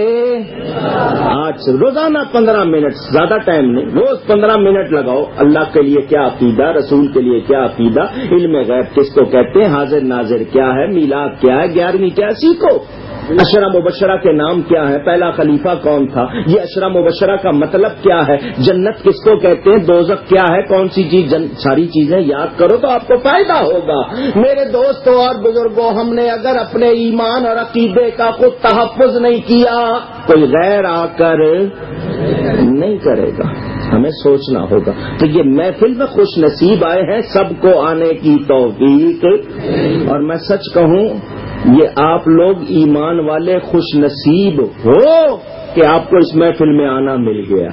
آج روزانہ 15 منٹ، زیادہ ٹائم نہیں، روز 15 منٹ لگاؤ۔ اللہ کے لیے کیا عقیدہ، رسول کے لیے کیا عقیدہ، علم غیب کس کو کہتے ہیں، حاضر ناظر کیا ہے، میلاد کیا ہے، 11ویں کیا ہے، سیکھو۔ اشرا مبشرہ کے نام کیا ہے، پہلا خلیفہ کون تھا، یہ اشرا مبشرہ کا مطلب کیا ہے، جنت کس کو کہتے ہیں، دوزخ کیا ہے، کون سی چیز، ساری چیزیں یاد کرو تو آپ کو فائدہ ہوگا۔ میرے دوستوں اور بزرگوں، ہم نے اگر اپنے ایمان اور عقیدے کا خود تحفظ نہیں کیا، کوئی غیر آ کر نہیں کرے گا، ہمیں سوچنا ہوگا۔ تو یہ محفل میں خوش نصیب آئے ہیں، سب کو آنے کی توفیق، اور میں سچ کہوں یہ آپ لوگ ایمان والے خوش نصیب ہو کہ آپ کو اس محفل میں آنا مل گیا۔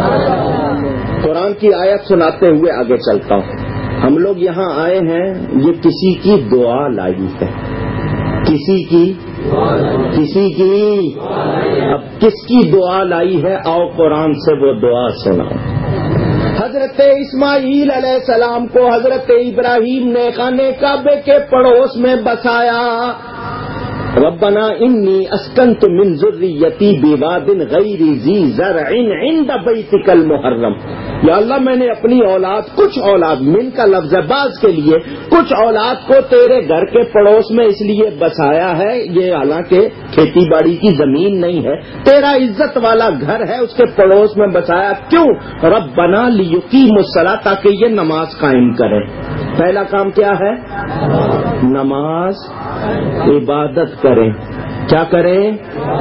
قرآن کی آیت سناتے ہوئے آگے چلتا ہوں۔ ہم لوگ یہاں آئے ہیں، یہ کسی کی دعا لائی ہے، کسی کی اب کس کی دعا لائی ہے، آؤ قرآن سے وہ دعا سناؤ۔ حضرت اسماعیل علیہ السلام کو حضرت ابراہیم نے خانے کعبے کے پڑوس میں بسایا۔ ربنا انی اسکنت من ذریتی بواد غیر ذی زرع عند بیتک المحرم، یا اللہ میں نے اپنی اولاد، کچھ اولاد، من کا لفظ ہے بعض کے لیے، کچھ اولاد کو تیرے گھر کے پڑوس میں اس لیے بسایا ہے، یہ حالانکہ کھیتی باڑی کی زمین نہیں ہے، تیرا عزت والا گھر ہے، اس کے پڑوس میں بسایا، کیوں؟ ربنا لیقیموا الصلاۃ، تاکہ یہ نماز قائم کرے۔ پہلا کام کیا ہے؟ نماز، عبادت کریں۔ کیا کریں؟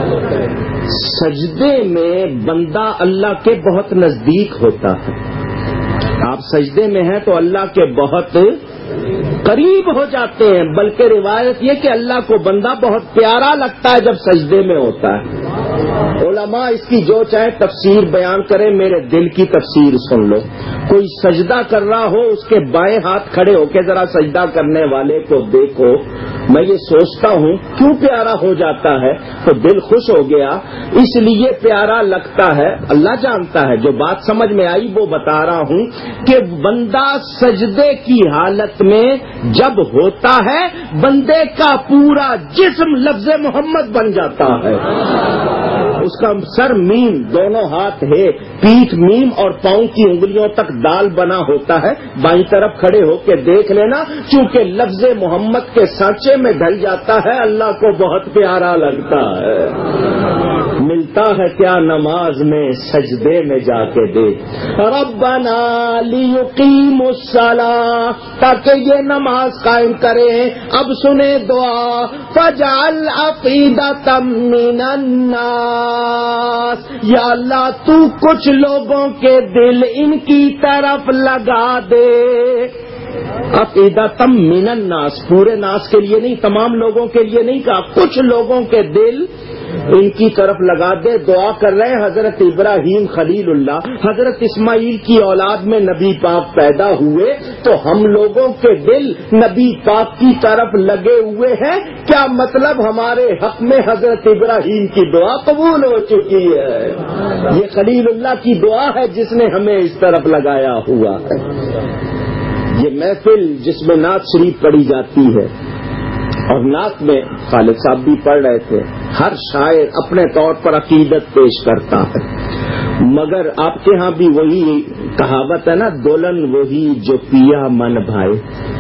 سجدے میں بندہ اللہ کے بہت نزدیک ہوتا ہے۔ آپ سجدے میں ہیں تو اللہ کے بہت قریب ہو جاتے ہیں، بلکہ روایت یہ کہ اللہ کو بندہ بہت پیارا لگتا ہے جب سجدے میں ہوتا ہے۔ علماء اس کی جو چاہے تفسیر بیان کریں، میرے دل کی تفسیر سن لو. کوئی سجدہ کر رہا ہو، اس کے بائیں ہاتھ کھڑے ہو کے ذرا سجدہ کرنے والے کو دیکھو. میں یہ سوچتا ہوں کیوں پیارا ہو جاتا ہے تو دل خوش ہو گیا. اس لیے پیارا لگتا ہے، اللہ جانتا ہے. جو بات سمجھ میں آئی وہ بتا رہا ہوں کہ بندہ سجدے کی حالت میں جب ہوتا ہے، بندے کا پورا جسم لفظ محمد بن جاتا ہے. اس کا سر میم، دونوں ہاتھ ہے، پیٹھ میم اور پاؤں کی انگلیوں تک دال بنا ہوتا ہے. بائیں طرف کھڑے ہو کے دیکھ لینا، چونکہ لفظ محمد کے سانچے میں ڈھل جاتا ہے. اللہ کو بہت پیارا لگتا ہے. ملتا ہے کیا نماز میں، سجدے میں جا کے دیکھ. ربنا لیقیموا الصلاۃ، تاکہ یہ نماز قائم کریں. اب سنیں دعا، فجعل افئدۃ من الناس، یا اللہ تو کچھ لوگوں کے دل ان کی طرف لگا دے. افئدۃ من الناس، پورے ناس کے لیے نہیں، تمام لوگوں کے لیے نہیں کہا، کچھ لوگوں کے دل ان کی طرف لگا دے. دعا کر رہے ہیں حضرت ابراہیم خلیل اللہ، حضرت اسماعیل کی اولاد میں نبی پاک پیدا ہوئے، تو ہم لوگوں کے دل نبی پاک کی طرف لگے ہوئے ہیں. کیا مطلب ہمارے حق میں حضرت ابراہیم کی دعا قبول ہو چکی ہے. یہ خلیل اللہ کی دعا ہے جس نے ہمیں اس طرف لگایا ہوا ہے. یہ محفل جس میں نعت شریف پڑھی جاتی ہے، اور نعت میں خالد صاحب بھی پڑھ رہے تھے، ہر شاعر اپنے طور پر عقیدت پیش کرتا ہے. مگر آپ کے ہاں بھی وہی کہاوت ہے نا، دلہن وہی جو پیا من بھائے.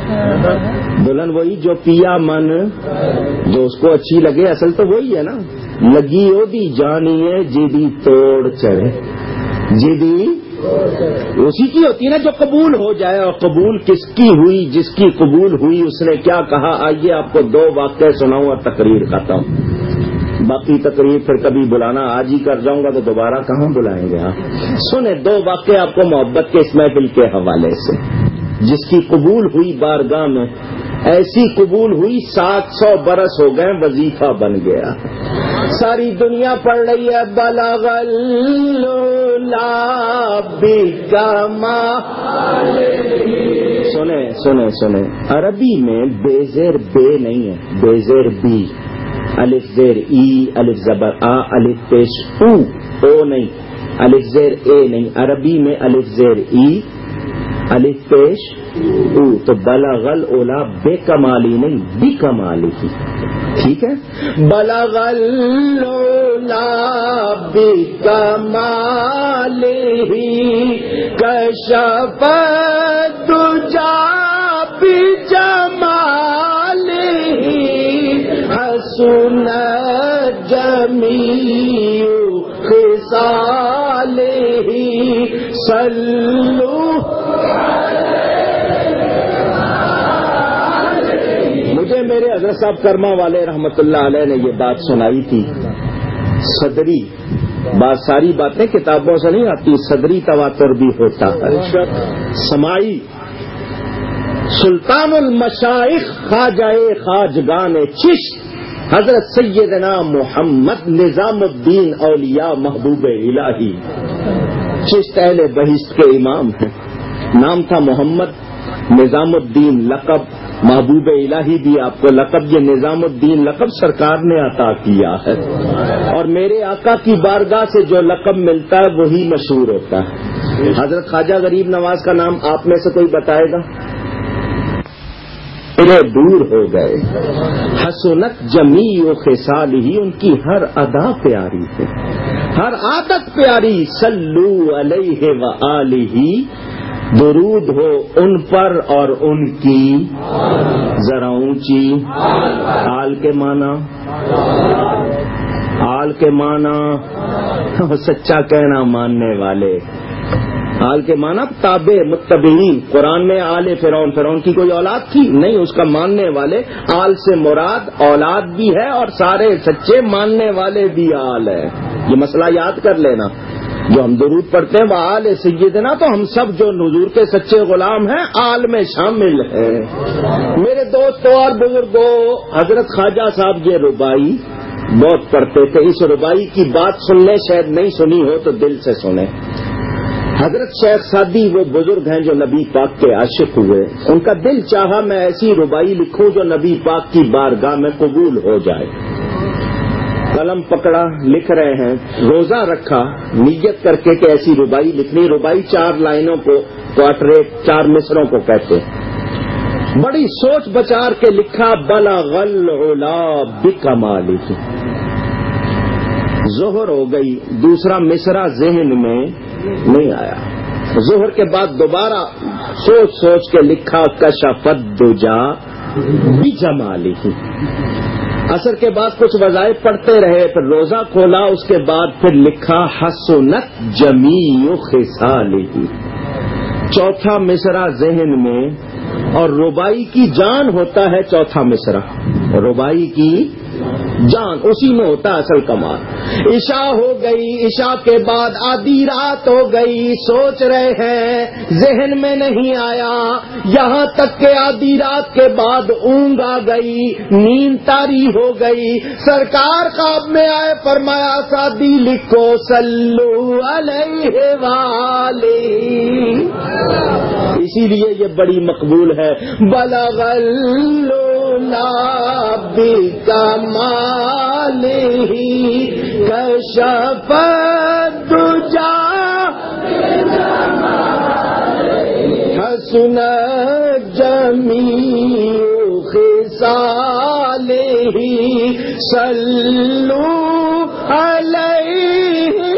دلہن وہی جو پیا من، جو اس کو اچھی لگے. اصل تو وہی ہے نا، لگی ہو دی جانی ہے جیدی توڑ چڑھے. جیدی اسی کی ہوتی ہے نا جو قبول ہو جائے. اور قبول کس کی ہوئی؟ جس کی قبول ہوئی اس نے کیا کہا. آئیے آپ کو 2 واقعے سناؤں اور تقریر ختم. باقی تقریر پھر کبھی بلانا، آج ہی کر جاؤں گا تو دوبارہ کہاں بلائیں گے آپ. سنیں 2 واقعے آپ کو محبت کے اس محفل کے حوالے سے. جس کی قبول ہوئی بارگاہ میں، ایسی قبول ہوئی 700 برس ہو گئے، وظیفہ بن گیا. ساری دنیا پڑھ رہی ہے بلغ العلا بکمال. سنیں سنیں سنیں، عربی میں بے زیر بے نہیں ہے، بے زیر بی. الف زیر ای، الف زبر آ، الف پیش او نہیں، الف زیر اے نہیں. عربی میں الف زیر ای، الف پیش او. تو بلغ العلا بے کمالی نہیں، بی کمالی کی. ٹھیک ہے. بلغ العلا بکمالہ کشف الدجا بجمالہ حسن جمیع خصالہ صلو. مجھے میرے حضرت صاحب کرما والے رحمت اللہ علیہ نے یہ بات سنائی تھی. صدری بات، ساری باتیں کتابوں سے نہیں آتی، صدری تواتر بھی ہوتا ہے. سمائی سلطان المشائخ خواجہ خواجگان چشت حضرت سیدنا محمد نظام الدین اولیاء محبوب الہی چشت اہل بہشت کے امام ہیں. نام تھا محمد، نظام الدین لقب، محبوب الہی بھی آپ کو لقب. یہ نظام الدین لقب سرکار نے عطا کیا ہے، اور میرے آقا کی بارگاہ سے جو لقب ملتا ہے وہی مشہور ہوتا ہے. حضرت خواجہ غریب نواز کا نام آپ میں سے کوئی بتائے گا؟ دور ہو گئے. حسنت جمیع خصالہ، ان کی ہر ادا پیاری ہے، ہر عادت پیاری. صلو علیہ وآلہ، درود ہو ان پر اور ان کی ذرا اونچی. آل کے معنی، آل کے معنی سچا کہنا ماننے والے. آل کے معنی تابع متبعین. قرآن میں آل فرعون، فرعون کی کوئی اولاد تھی نہیں، اس کا ماننے والے. آل سے مراد اولاد بھی ہے اور سارے سچے ماننے والے بھی آل ہے. یہ مسئلہ یاد کر لینا. جو ہم درود پڑھتے ہیں وہ آل سیدنا، تو ہم سب جو حضور کے سچے غلام ہیں آل میں شامل ہیں. میرے دوستوں اور بزرگوں، حضرت خواجہ صاحب یہ ربائی بہت پڑھتے تھے. اس ربائی کی بات سن لیں, شاید نہیں سنی ہو تو دل سے سنیں. حضرت شیخ سعدی وہ بزرگ ہیں جو نبی پاک کے عاشق ہوئے. ان کا دل چاہا میں ایسی ربائی لکھوں جو نبی پاک کی بارگاہ میں قبول ہو جائے. قلم پکڑا, لکھ رہے ہیں. روزہ رکھا نیت کر کے کہ ایسی ربائی لکھنی. ربائی 4 لائنوں کو کوارٹریٹ 4 مصروں کو کہتے ہیں. بڑی سوچ بچار کے لکھا بلغ العلا بکمالہ. ظہر ہو گئی, دوسرا مصرع ذہن میں نہیں آیا. ظہر کے بعد دوبارہ سوچ کے لکھا کشف الدجا بجمالہ. عصر کے بعد کچھ وظائف پڑھتے رہے, پھر روزہ کھولا, اس کے بعد پھر لکھا حسنت جمیع خصالہ. چوتھا مصرع ذہن میں, اور ربائی کی جان ہوتا ہے چوتھا مصرع. ربائی کی جان اسی میں ہوتا ہے اصل کمال. عشاء ہو گئی, عشاء کے بعد آدھی رات ہو گئی, سوچ رہے ہیں ذہن میں نہیں آیا, یہاں تک کہ آدھی رات کے بعد اونگ آ گئی, نیند طاری ہو گئی. سرکار خواب میں آئے, فرمایا سعدی لکھو صلو علیہ وآلہ. اسی لیے یہ بڑی مقبول ہے. بلغ العلا بکمالہ کشف الدجا حسنت جمیع خصالہ صلو علیہ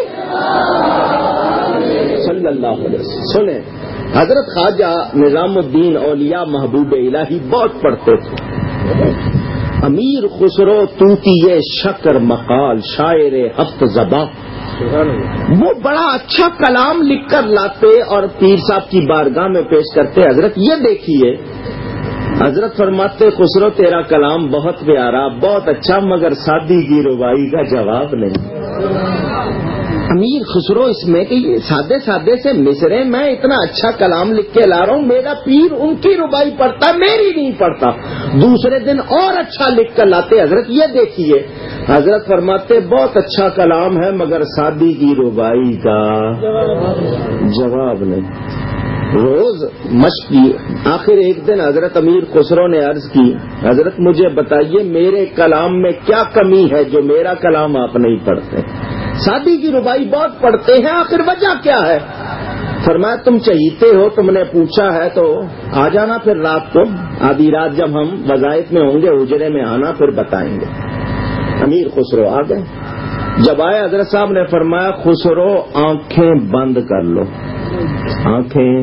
صلی اللہ علیہ وسلم. سنیں, حضرت خواجہ نظام الدین اولیاء محبوب الہی بہت پڑھتے تھے. امیر خسرو طوطی شکر مقال شاعر ہفت زباں, وہ بڑا اچھا کلام لکھ کر لاتے اور پیر صاحب کی بارگاہ میں پیش کرتے. حضرت یہ دیکھیے, حضرت فرماتے خسرو تیرا کلام بہت پیارا, بہت اچھا, مگر سادی کی ربائی کا جواب نہیں. امیر خسرو اس میں کہ یہ سادے سادے سے مصرے, میں اتنا اچھا کلام لکھ کے لا رہا ہوں, میرا پیر ان کی ربائی پڑھتا, میری نہیں پڑھتا. دوسرے دن اور اچھا لکھ کر لاتے. حضرت یہ دیکھیے, حضرت فرماتے بہت اچھا کلام ہے مگر سادی کی ربائی کا جواب نہیں. روز مشق کی. آخر ایک دن حضرت امیر خسرو نے عرض کی, حضرت مجھے بتائیے میرے کلام میں کیا کمی ہے جو میرا کلام آپ نہیں پڑھتے؟ سادی کی ربائی بہت پڑھتے ہیں, آخر وجہ کیا ہے؟ فرمایا تم چہیتے ہو, تم نے پوچھا ہے تو آ جانا پھر رات کو, آدھی رات جب ہم وظائف میں ہوں گے حجرے میں آنا, پھر بتائیں گے. امیر خسرو آ گئے. جب آئے حضرت صاحب نے فرمایا خسرو آنکھیں بند کر لو. آنکھیں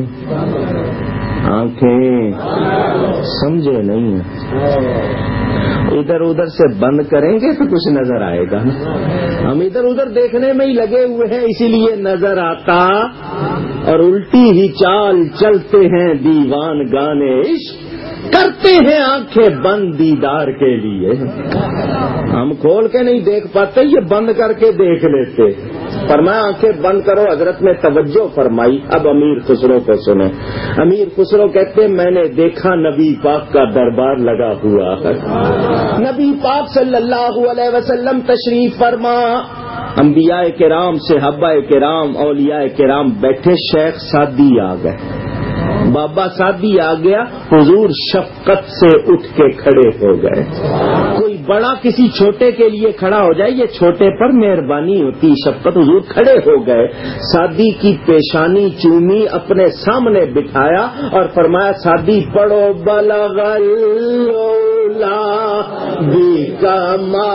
سمجھے نہیں, ادھر ادھر سے بند کریں گے تو کچھ نظر آئے گا. ہم ادھر ادھر دیکھنے میں ہی لگے ہوئے ہیں, اسی لیے نظر آتا, اور الٹی ہی چال چلتے ہیں دیوان گانے عشق, کرتے ہیں آنکھیں بند دیدار کے لیے. ہم کھول کے نہیں دیکھ پاتے, یہ بند کر کے دیکھ لیتے. فرمایا آنکھیں بند کرو. حضرت نے توجہ فرمائی. اب امیر خسرو کو سنیں. امیر خسرو کہتے میں نے دیکھا نبی پاک کا دربار لگا ہوا ہے. نبی پاک صلی اللہ علیہ وسلم تشریف فرما, انبیاء کرام صحابہ کرام اولیاء کرام بیٹھے. شیخ سعدی آ گئے, بابا سعدی آ گیا. حضور شفقت سے اٹھ کے کھڑے ہو گئے. کوئی بڑا کسی چھوٹے کے لیے کھڑا ہو جائے, یہ چھوٹے پر مہربانی ہوتی, شفقت. حضور کھڑے ہو گئے, سعدی کی پیشانی چومی, اپنے سامنے بٹھایا اور فرمایا سعدی پڑھو بلغ العلا بکمالہ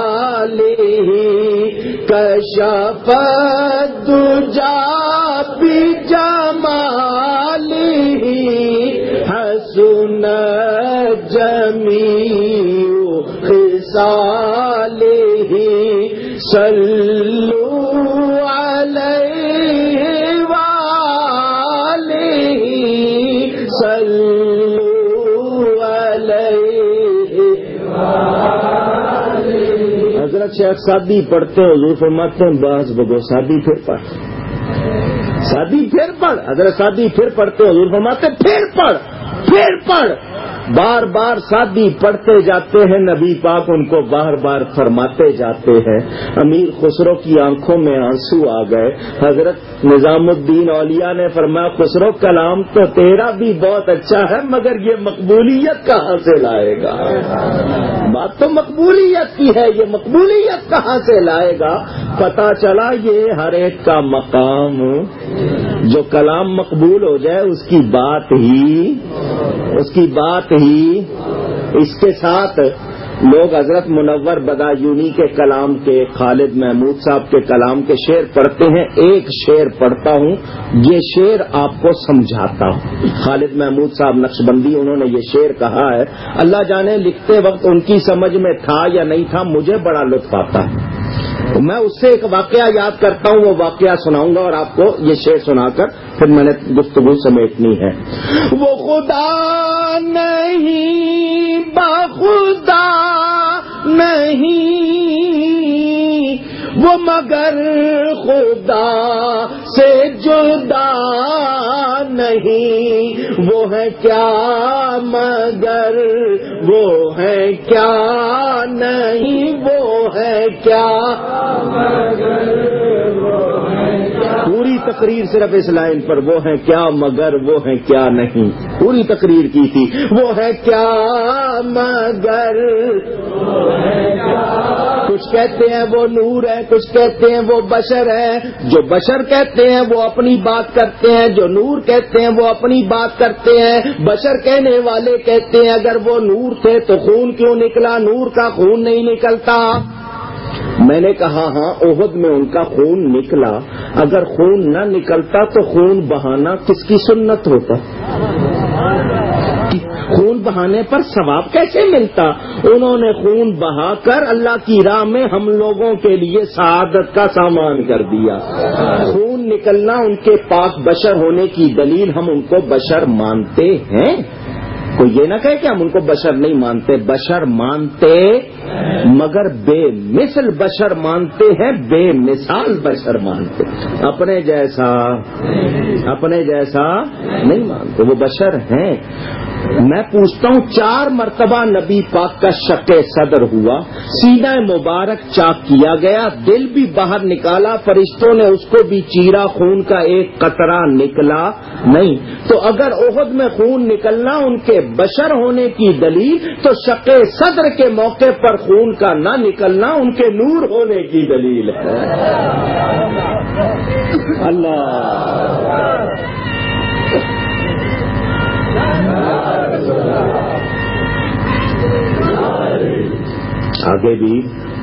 کشف الدجا بجمالہ حسنت جمیع خصالہ صلو علیہ وآلہ صلو علیہ وآلہ. حضرت شیخ سعدی پڑھتے ہیں, حضور فرماتے ہیں باز بگو سعدی پھر پڑھ, سعدی پھر پڑھ. حضرت سعدی پھر پڑھتے ہیں, حضور فرماتے پھر پڑھ. بار بار سادی پڑھتے جاتے ہیں، نبی پاک ان کو بار بار فرماتے جاتے ہیں. امیر خسرو کی آنکھوں میں آنسو آ گئے. حضرت نظام الدین اولیاء نے فرمایا خسرو کلام تو تیرا بھی بہت اچھا ہے مگر یہ مقبولیت کہاں سے لائے گا؟ بات تو مقبولیت کی ہے، یہ مقبولیت کہاں سے لائے گا؟ پتا چلا یہ ہر ایک کا مقام، جو کلام مقبول ہو جائے اس کی بات ہی اس کے ساتھ لوگ حضرت منور بدایونی کے کلام کے، خالد محمود صاحب کے کلام کے شعر پڑھتے ہیں. ایک شعر پڑھتا ہوں، یہ شعر آپ کو سمجھاتا ہوں. خالد محمود صاحب نقشبندی، انہوں نے یہ شعر کہا ہے. اللہ جانے لکھتے وقت ان کی سمجھ میں تھا یا نہیں تھا، مجھے بڑا لطف آتا ہے. میں اس سے ایک واقعہ یاد کرتا ہوں، وہ واقعہ سناؤں گا اور آپ کو یہ شعر سنا کر پھر میں نے گفتگو سمیٹنی ہے. وہ خدا نہیں بخدا نہیں، وہ مگر خدا سے جدا نہیں. وہ ہے کیا مگر وہ ہے کیا نہیں، وہ ہے کیا مگر وہ ہے کیا. پوری تقریر صرف اس لائن پر، وہ ہے کیا مگر وہ ہے کیا نہیں، پوری تقریر کی تھی. وہ ہے کیا مگر وہ ہے کیا. کچھ کہتے ہیں وہ نور ہے، کچھ کہتے ہیں وہ بشر ہے. جو بشر کہتے ہیں وہ اپنی بات کرتے ہیں، جو نور کہتے ہیں وہ اپنی بات کرتے ہیں. بشر کہنے والے کہتے ہیں اگر وہ نور تھے تو خون کیوں نکلا، نور کا خون نہیں نکلتا. میں نے کہا ہاں احد میں ان کا خون نکلا، اگر خون نہ نکلتا تو خون بہانا کس کی سنت ہوتا؟ خون بہانے پر ثواب کیسے ملتا؟ انہوں نے خون بہا کر اللہ کی راہ میں ہم لوگوں کے لیے سعادت کا سامان کر دیا. خون نکلنا ان کے پاک بشر ہونے کی دلیل، ہم ان کو بشر مانتے ہیں. کوئی یہ نہ کہے کہ ہم ان کو بشر نہیں مانتے، بشر مانتے مگر بے مثل بشر مانتے ہیں، بے مثال بشر مانتے. اپنے جیسا نہیں مانتے، وہ بشر ہیں. میں پوچھتا ہوں 4 مرتبہ نبی پاک کا شق صدر ہوا، سینہ مبارک چاک کیا گیا، دل بھی باہر نکالا، فرشتوں نے اس کو بھی چیرا، خون کا ایک قطرہ نکلا نہیں. تو اگر احد میں خون نکلنا ان کے بشر ہونے کی دلیل، تو شق صدر کے موقع پر خون کا نہ نکلنا ان کے نور ہونے کی دلیل ہے. اللہ آگے بھی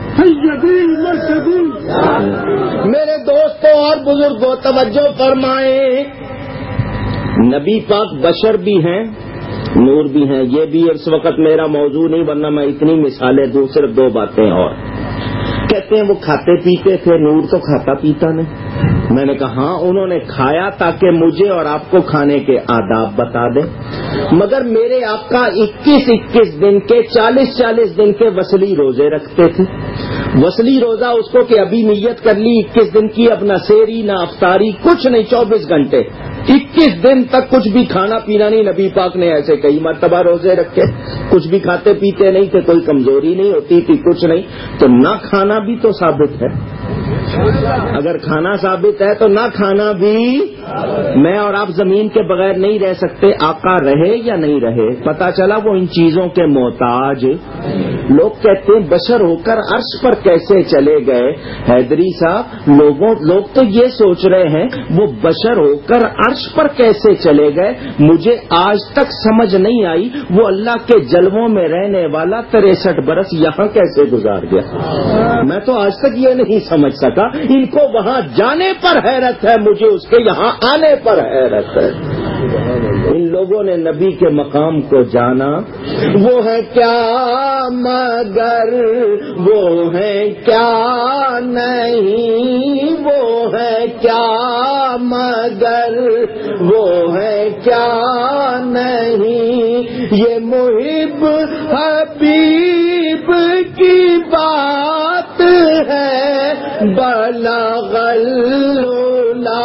میرے دوستوں اور بزرگوں توجہ فرمائیں، نبی پاک بشر بھی ہیں نور بھی ہیں. یہ بھی اس وقت میرا موضوع نہیں، ورنہ میں اتنی مثالیں دوں. صرف 2 باتیں اور. کہتے ہیں وہ کھاتے پیتے تھے، نور تو کھاتا پیتا نہیں. میں نے کہا ہاں انہوں نے کھایا تاکہ مجھے اور آپ کو کھانے کے آداب بتا دیں، مگر میرے آقا 21 دن کے 40 دن کے وصلی روزے رکھتے تھے. وصلی روزہ اس کو کہ ابھی نیت کر لی 21 دن کی، اب نہ سیری نہ افطاری کچھ نہیں، 24 گھنٹے 21 دن تک کچھ بھی کھانا پینا نہیں. نبی پاک نے ایسے کئی مرتبہ روزے رکھے، کچھ بھی کھاتے پیتے نہیں تھے، کوئی کمزوری نہیں ہوتی تھی، کچھ نہیں. تو نہ کھانا بھی تو ثابت ہے، اگر کھانا ثابت ہے تو نہ کھانا بھی. میں اور آپ زمین کے بغیر نہیں رہ سکتے، آقا رہے یا نہیں رہے. پتا چلا وہ ان چیزوں کے محتاج. لوگ کہتے ہیں بشر ہو کر عرش پر کیسے چلے گئے؟ حیدری صاحب لوگ تو یہ سوچ رہے ہیں وہ بشر ہو کر عرش پر کیسے چلے گئے. مجھے آج تک سمجھ نہیں آئی وہ اللہ کے جلووں میں رہنے والا 63 برس یہاں کیسے گزار گیا. میں تو آج تک یہ نہیں سمجھ سکا. ان کو وہاں جانے پر حیرت ہے، مجھے اس کے یہاں آنے پر حیرت ہے. ان لوگوں نے نبی کے مقام کو جانا. وہ ہے کیا مگر وہ ہے کیا نہیں، وہ ہے کیا مگر وہ ہے کیا نہیں. یہ محب حبیب کی بات ہے، بلغ العلا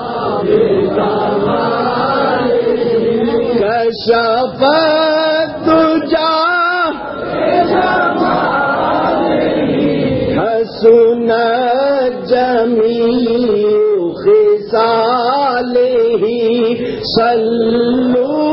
کشف جميع خصاله صلوا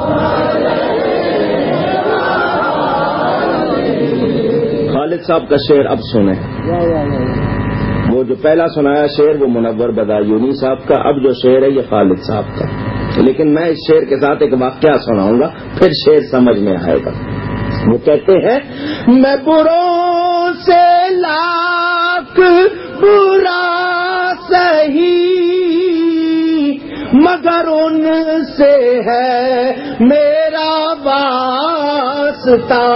خالد صاحب کا شعر اب سنیں. وہ جو پہلا سنایا شعر وہ منور بدایونی صاحب کا، اب جو شعر ہے یہ خالد صاحب کا. لیکن میں اس شعر کے ساتھ ایک واقعہ سناؤں گا، پھر شعر سمجھ میں آئے گا. وہ کہتے ہیں میں بروں سے لاکھ برا سہی مگر ان سے ہے میرا واسطہ،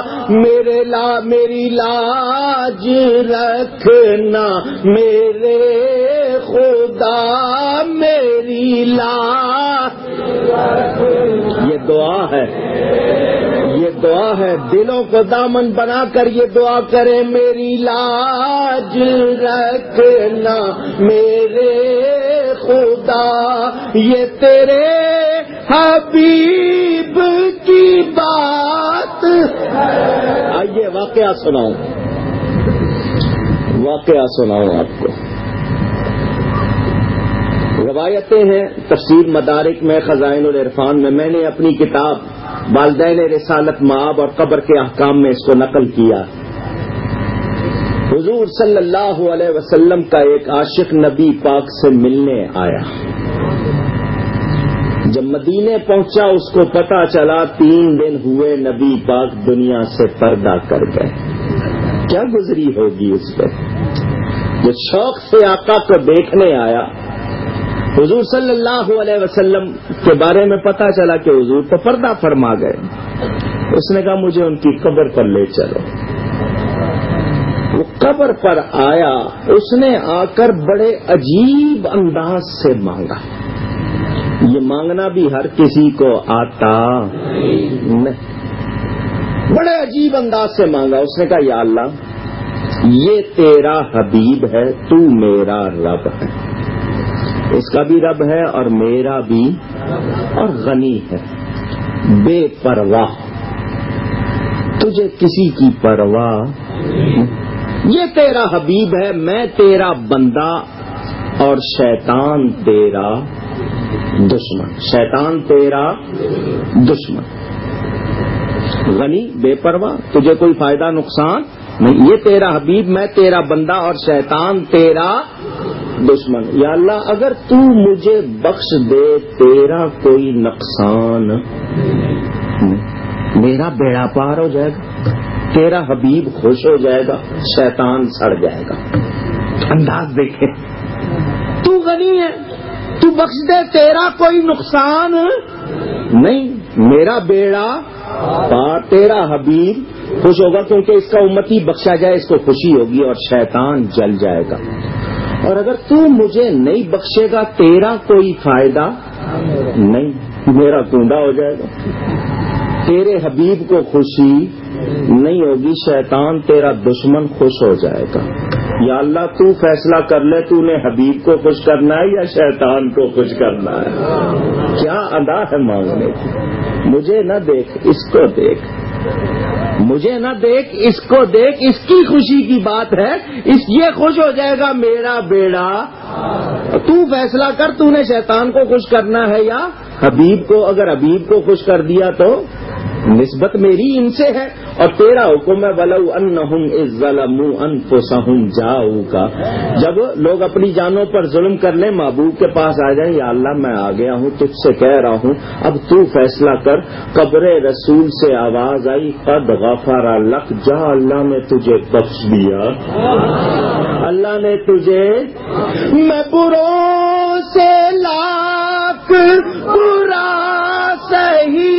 میری لاج رکھنا میرے خدا، میری لاج. یہ دعا ہے، یہ دعا ہے. دلوں کو دامن بنا کر یہ دعا کریں، میری لاج رکھنا میرے خدا، یہ تیرے حبیب کی بات. آئیے واقعہ سناؤں آپ کو. روایتیں ہیں تفسیر مدارک میں، خزائن العرفان میں. میں نے اپنی کتاب والدین رسالت مآب اور قبر کے احکام میں اس کو نقل کیا. حضور صلی اللہ علیہ وسلم کا ایک عاشق نبی پاک سے ملنے آیا. جب مدینے پہنچا اس کو پتہ چلا 3 دن ہوئے نبی پاک دنیا سے پردہ کر گئے. کیا گزری ہوگی اس پہ؟ جو شوق سے آقا کو دیکھنے آیا، حضور صلی اللہ علیہ وسلم کے بارے میں پتہ چلا کہ حضور تو پردہ فرما گئے. اس نے کہا مجھے ان کی قبر پر لے چلو. وہ قبر پر آیا، اس نے آ کر بڑے عجیب انداز سے مانگا. یہ مانگنا بھی ہر کسی کو آتا نہیں. بڑے عجیب انداز سے مانگا. اس نے کہا یا اللہ یہ تیرا حبیب ہے، تو میرا رب ہے، اس کا بھی رب ہے اور میرا بھی، اور غنی ہے، بے پرواہ، تجھے کسی کی پرواہ. یہ تیرا حبیب ہے، میں تیرا بندہ اور شیطان تیرا دشمن. شیطان تیرا دشمن، غنی، بے پرواہ، تجھے کوئی فائدہ نقصان نہیں. یہ تیرا حبیب، میں تیرا بندہ اور شیطان تیرا دشمن. یا اللہ اگر تو مجھے بخش دے تیرا کوئی نقصان نہیں، میرا بیڑا پار ہو جائے گا، تیرا حبیب خوش ہو جائے گا، شیطان سڑ جائے گا. انداز دیکھیں، تو غنی ہے، تو بخش دے تیرا کوئی نقصان نہیں، میرا بیڑا پار، تیرا حبیب خوش ہوگا کیونکہ اس کا امتی بخشا جائے، اس کو خوشی ہوگی، اور شیطان جل جائے گا. اور اگر تو مجھے نہیں بخشے گا تیرا کوئی فائدہ نہیں، میرا کنڈا ہو جائے گا، تیرے حبیب کو خوشی نہیں ہوگی، شیطان تیرا دشمن خوش ہو جائے گا. یا اللہ تو فیصلہ کر لے، تو نے حبیب کو خوش کرنا ہے یا شیطان کو خوش کرنا ہے. کیا ادا ہے مانگنے کی. مجھے نہ دیکھ اس کو دیکھ، مجھے نہ دیکھ اس کو دیکھ، اس کی خوشی کی بات ہے، یہ خوش ہو جائے گا میرا بیڑا. تو فیصلہ کر، تو نے شیطان کو خوش کرنا ہے یا حبیب کو. اگر حبیب کو خوش کر دیا تو نسبت میری ان سے ہے، اور تیرا حکم ہے وَلَوْ أَنَّهُمْ إِذْ ظَلَمُوا أَنفُسَهُمْ جَاءُوكَ. جب لوگ اپنی جانوں پر ظلم کر لیں محبوب کے پاس آ جائیں، یا اللہ میں آ گیا ہوں، تجھ سے کہہ رہا ہوں اب تو فیصلہ کر. قبر رسول سے آواز آئی قد غفر لک، جا اللہ نے تجھے بخش دیا، اللہ نے تجھے. میں بروں سے لاکھ برا سہی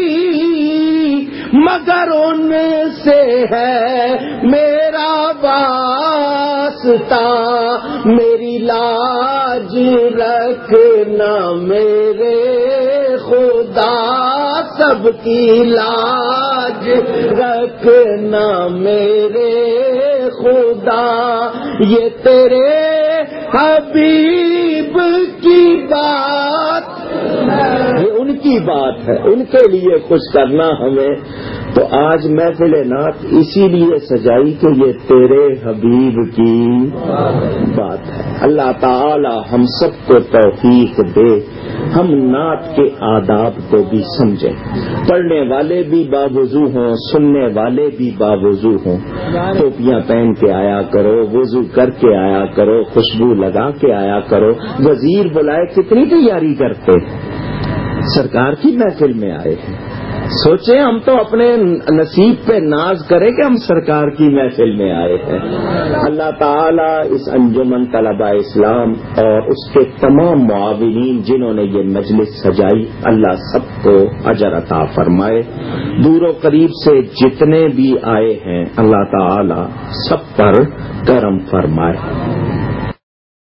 مگر ان سے ہے میرا واسطہ، میری لاج رکھنا میرے خدا، سب کی لاج رکھنا میرے خدا. یہ تیرے حبیب کی بات، یہ ان کی بات ہے، ان کے لیے خوش کرنا ہمیں تو آج محفل نعت اسی لیے سجائی کہ یہ تیرے حبیب کی بات ہے. اللہ تعالی ہم سب کو توفیق دے ہم نعت کے آداب کو بھی سمجھیں, پڑھنے والے بھی باوضو ہوں, سننے والے بھی باوضو ہوں. ٹوپیاں پہن کے آیا کرو, وضو کر کے آیا کرو, خوشبو لگا کے آیا کرو. وزیر بلائے کتنی تیاری کرتے, سرکار کی محفل میں آئے ہیں. سوچیں ہم تو اپنے نصیب پہ ناز کریں کہ ہم سرکار کی محفل میں آئے ہیں. اللہ تعالیٰ اس انجمن طلبہ اسلام اور اس کے تمام معاونین جنہوں نے یہ مجلس سجائی, اللہ سب کو اجر عطا فرمائے. دور و قریب سے جتنے بھی آئے ہیں اللہ تعالیٰ سب پر کرم فرمائے.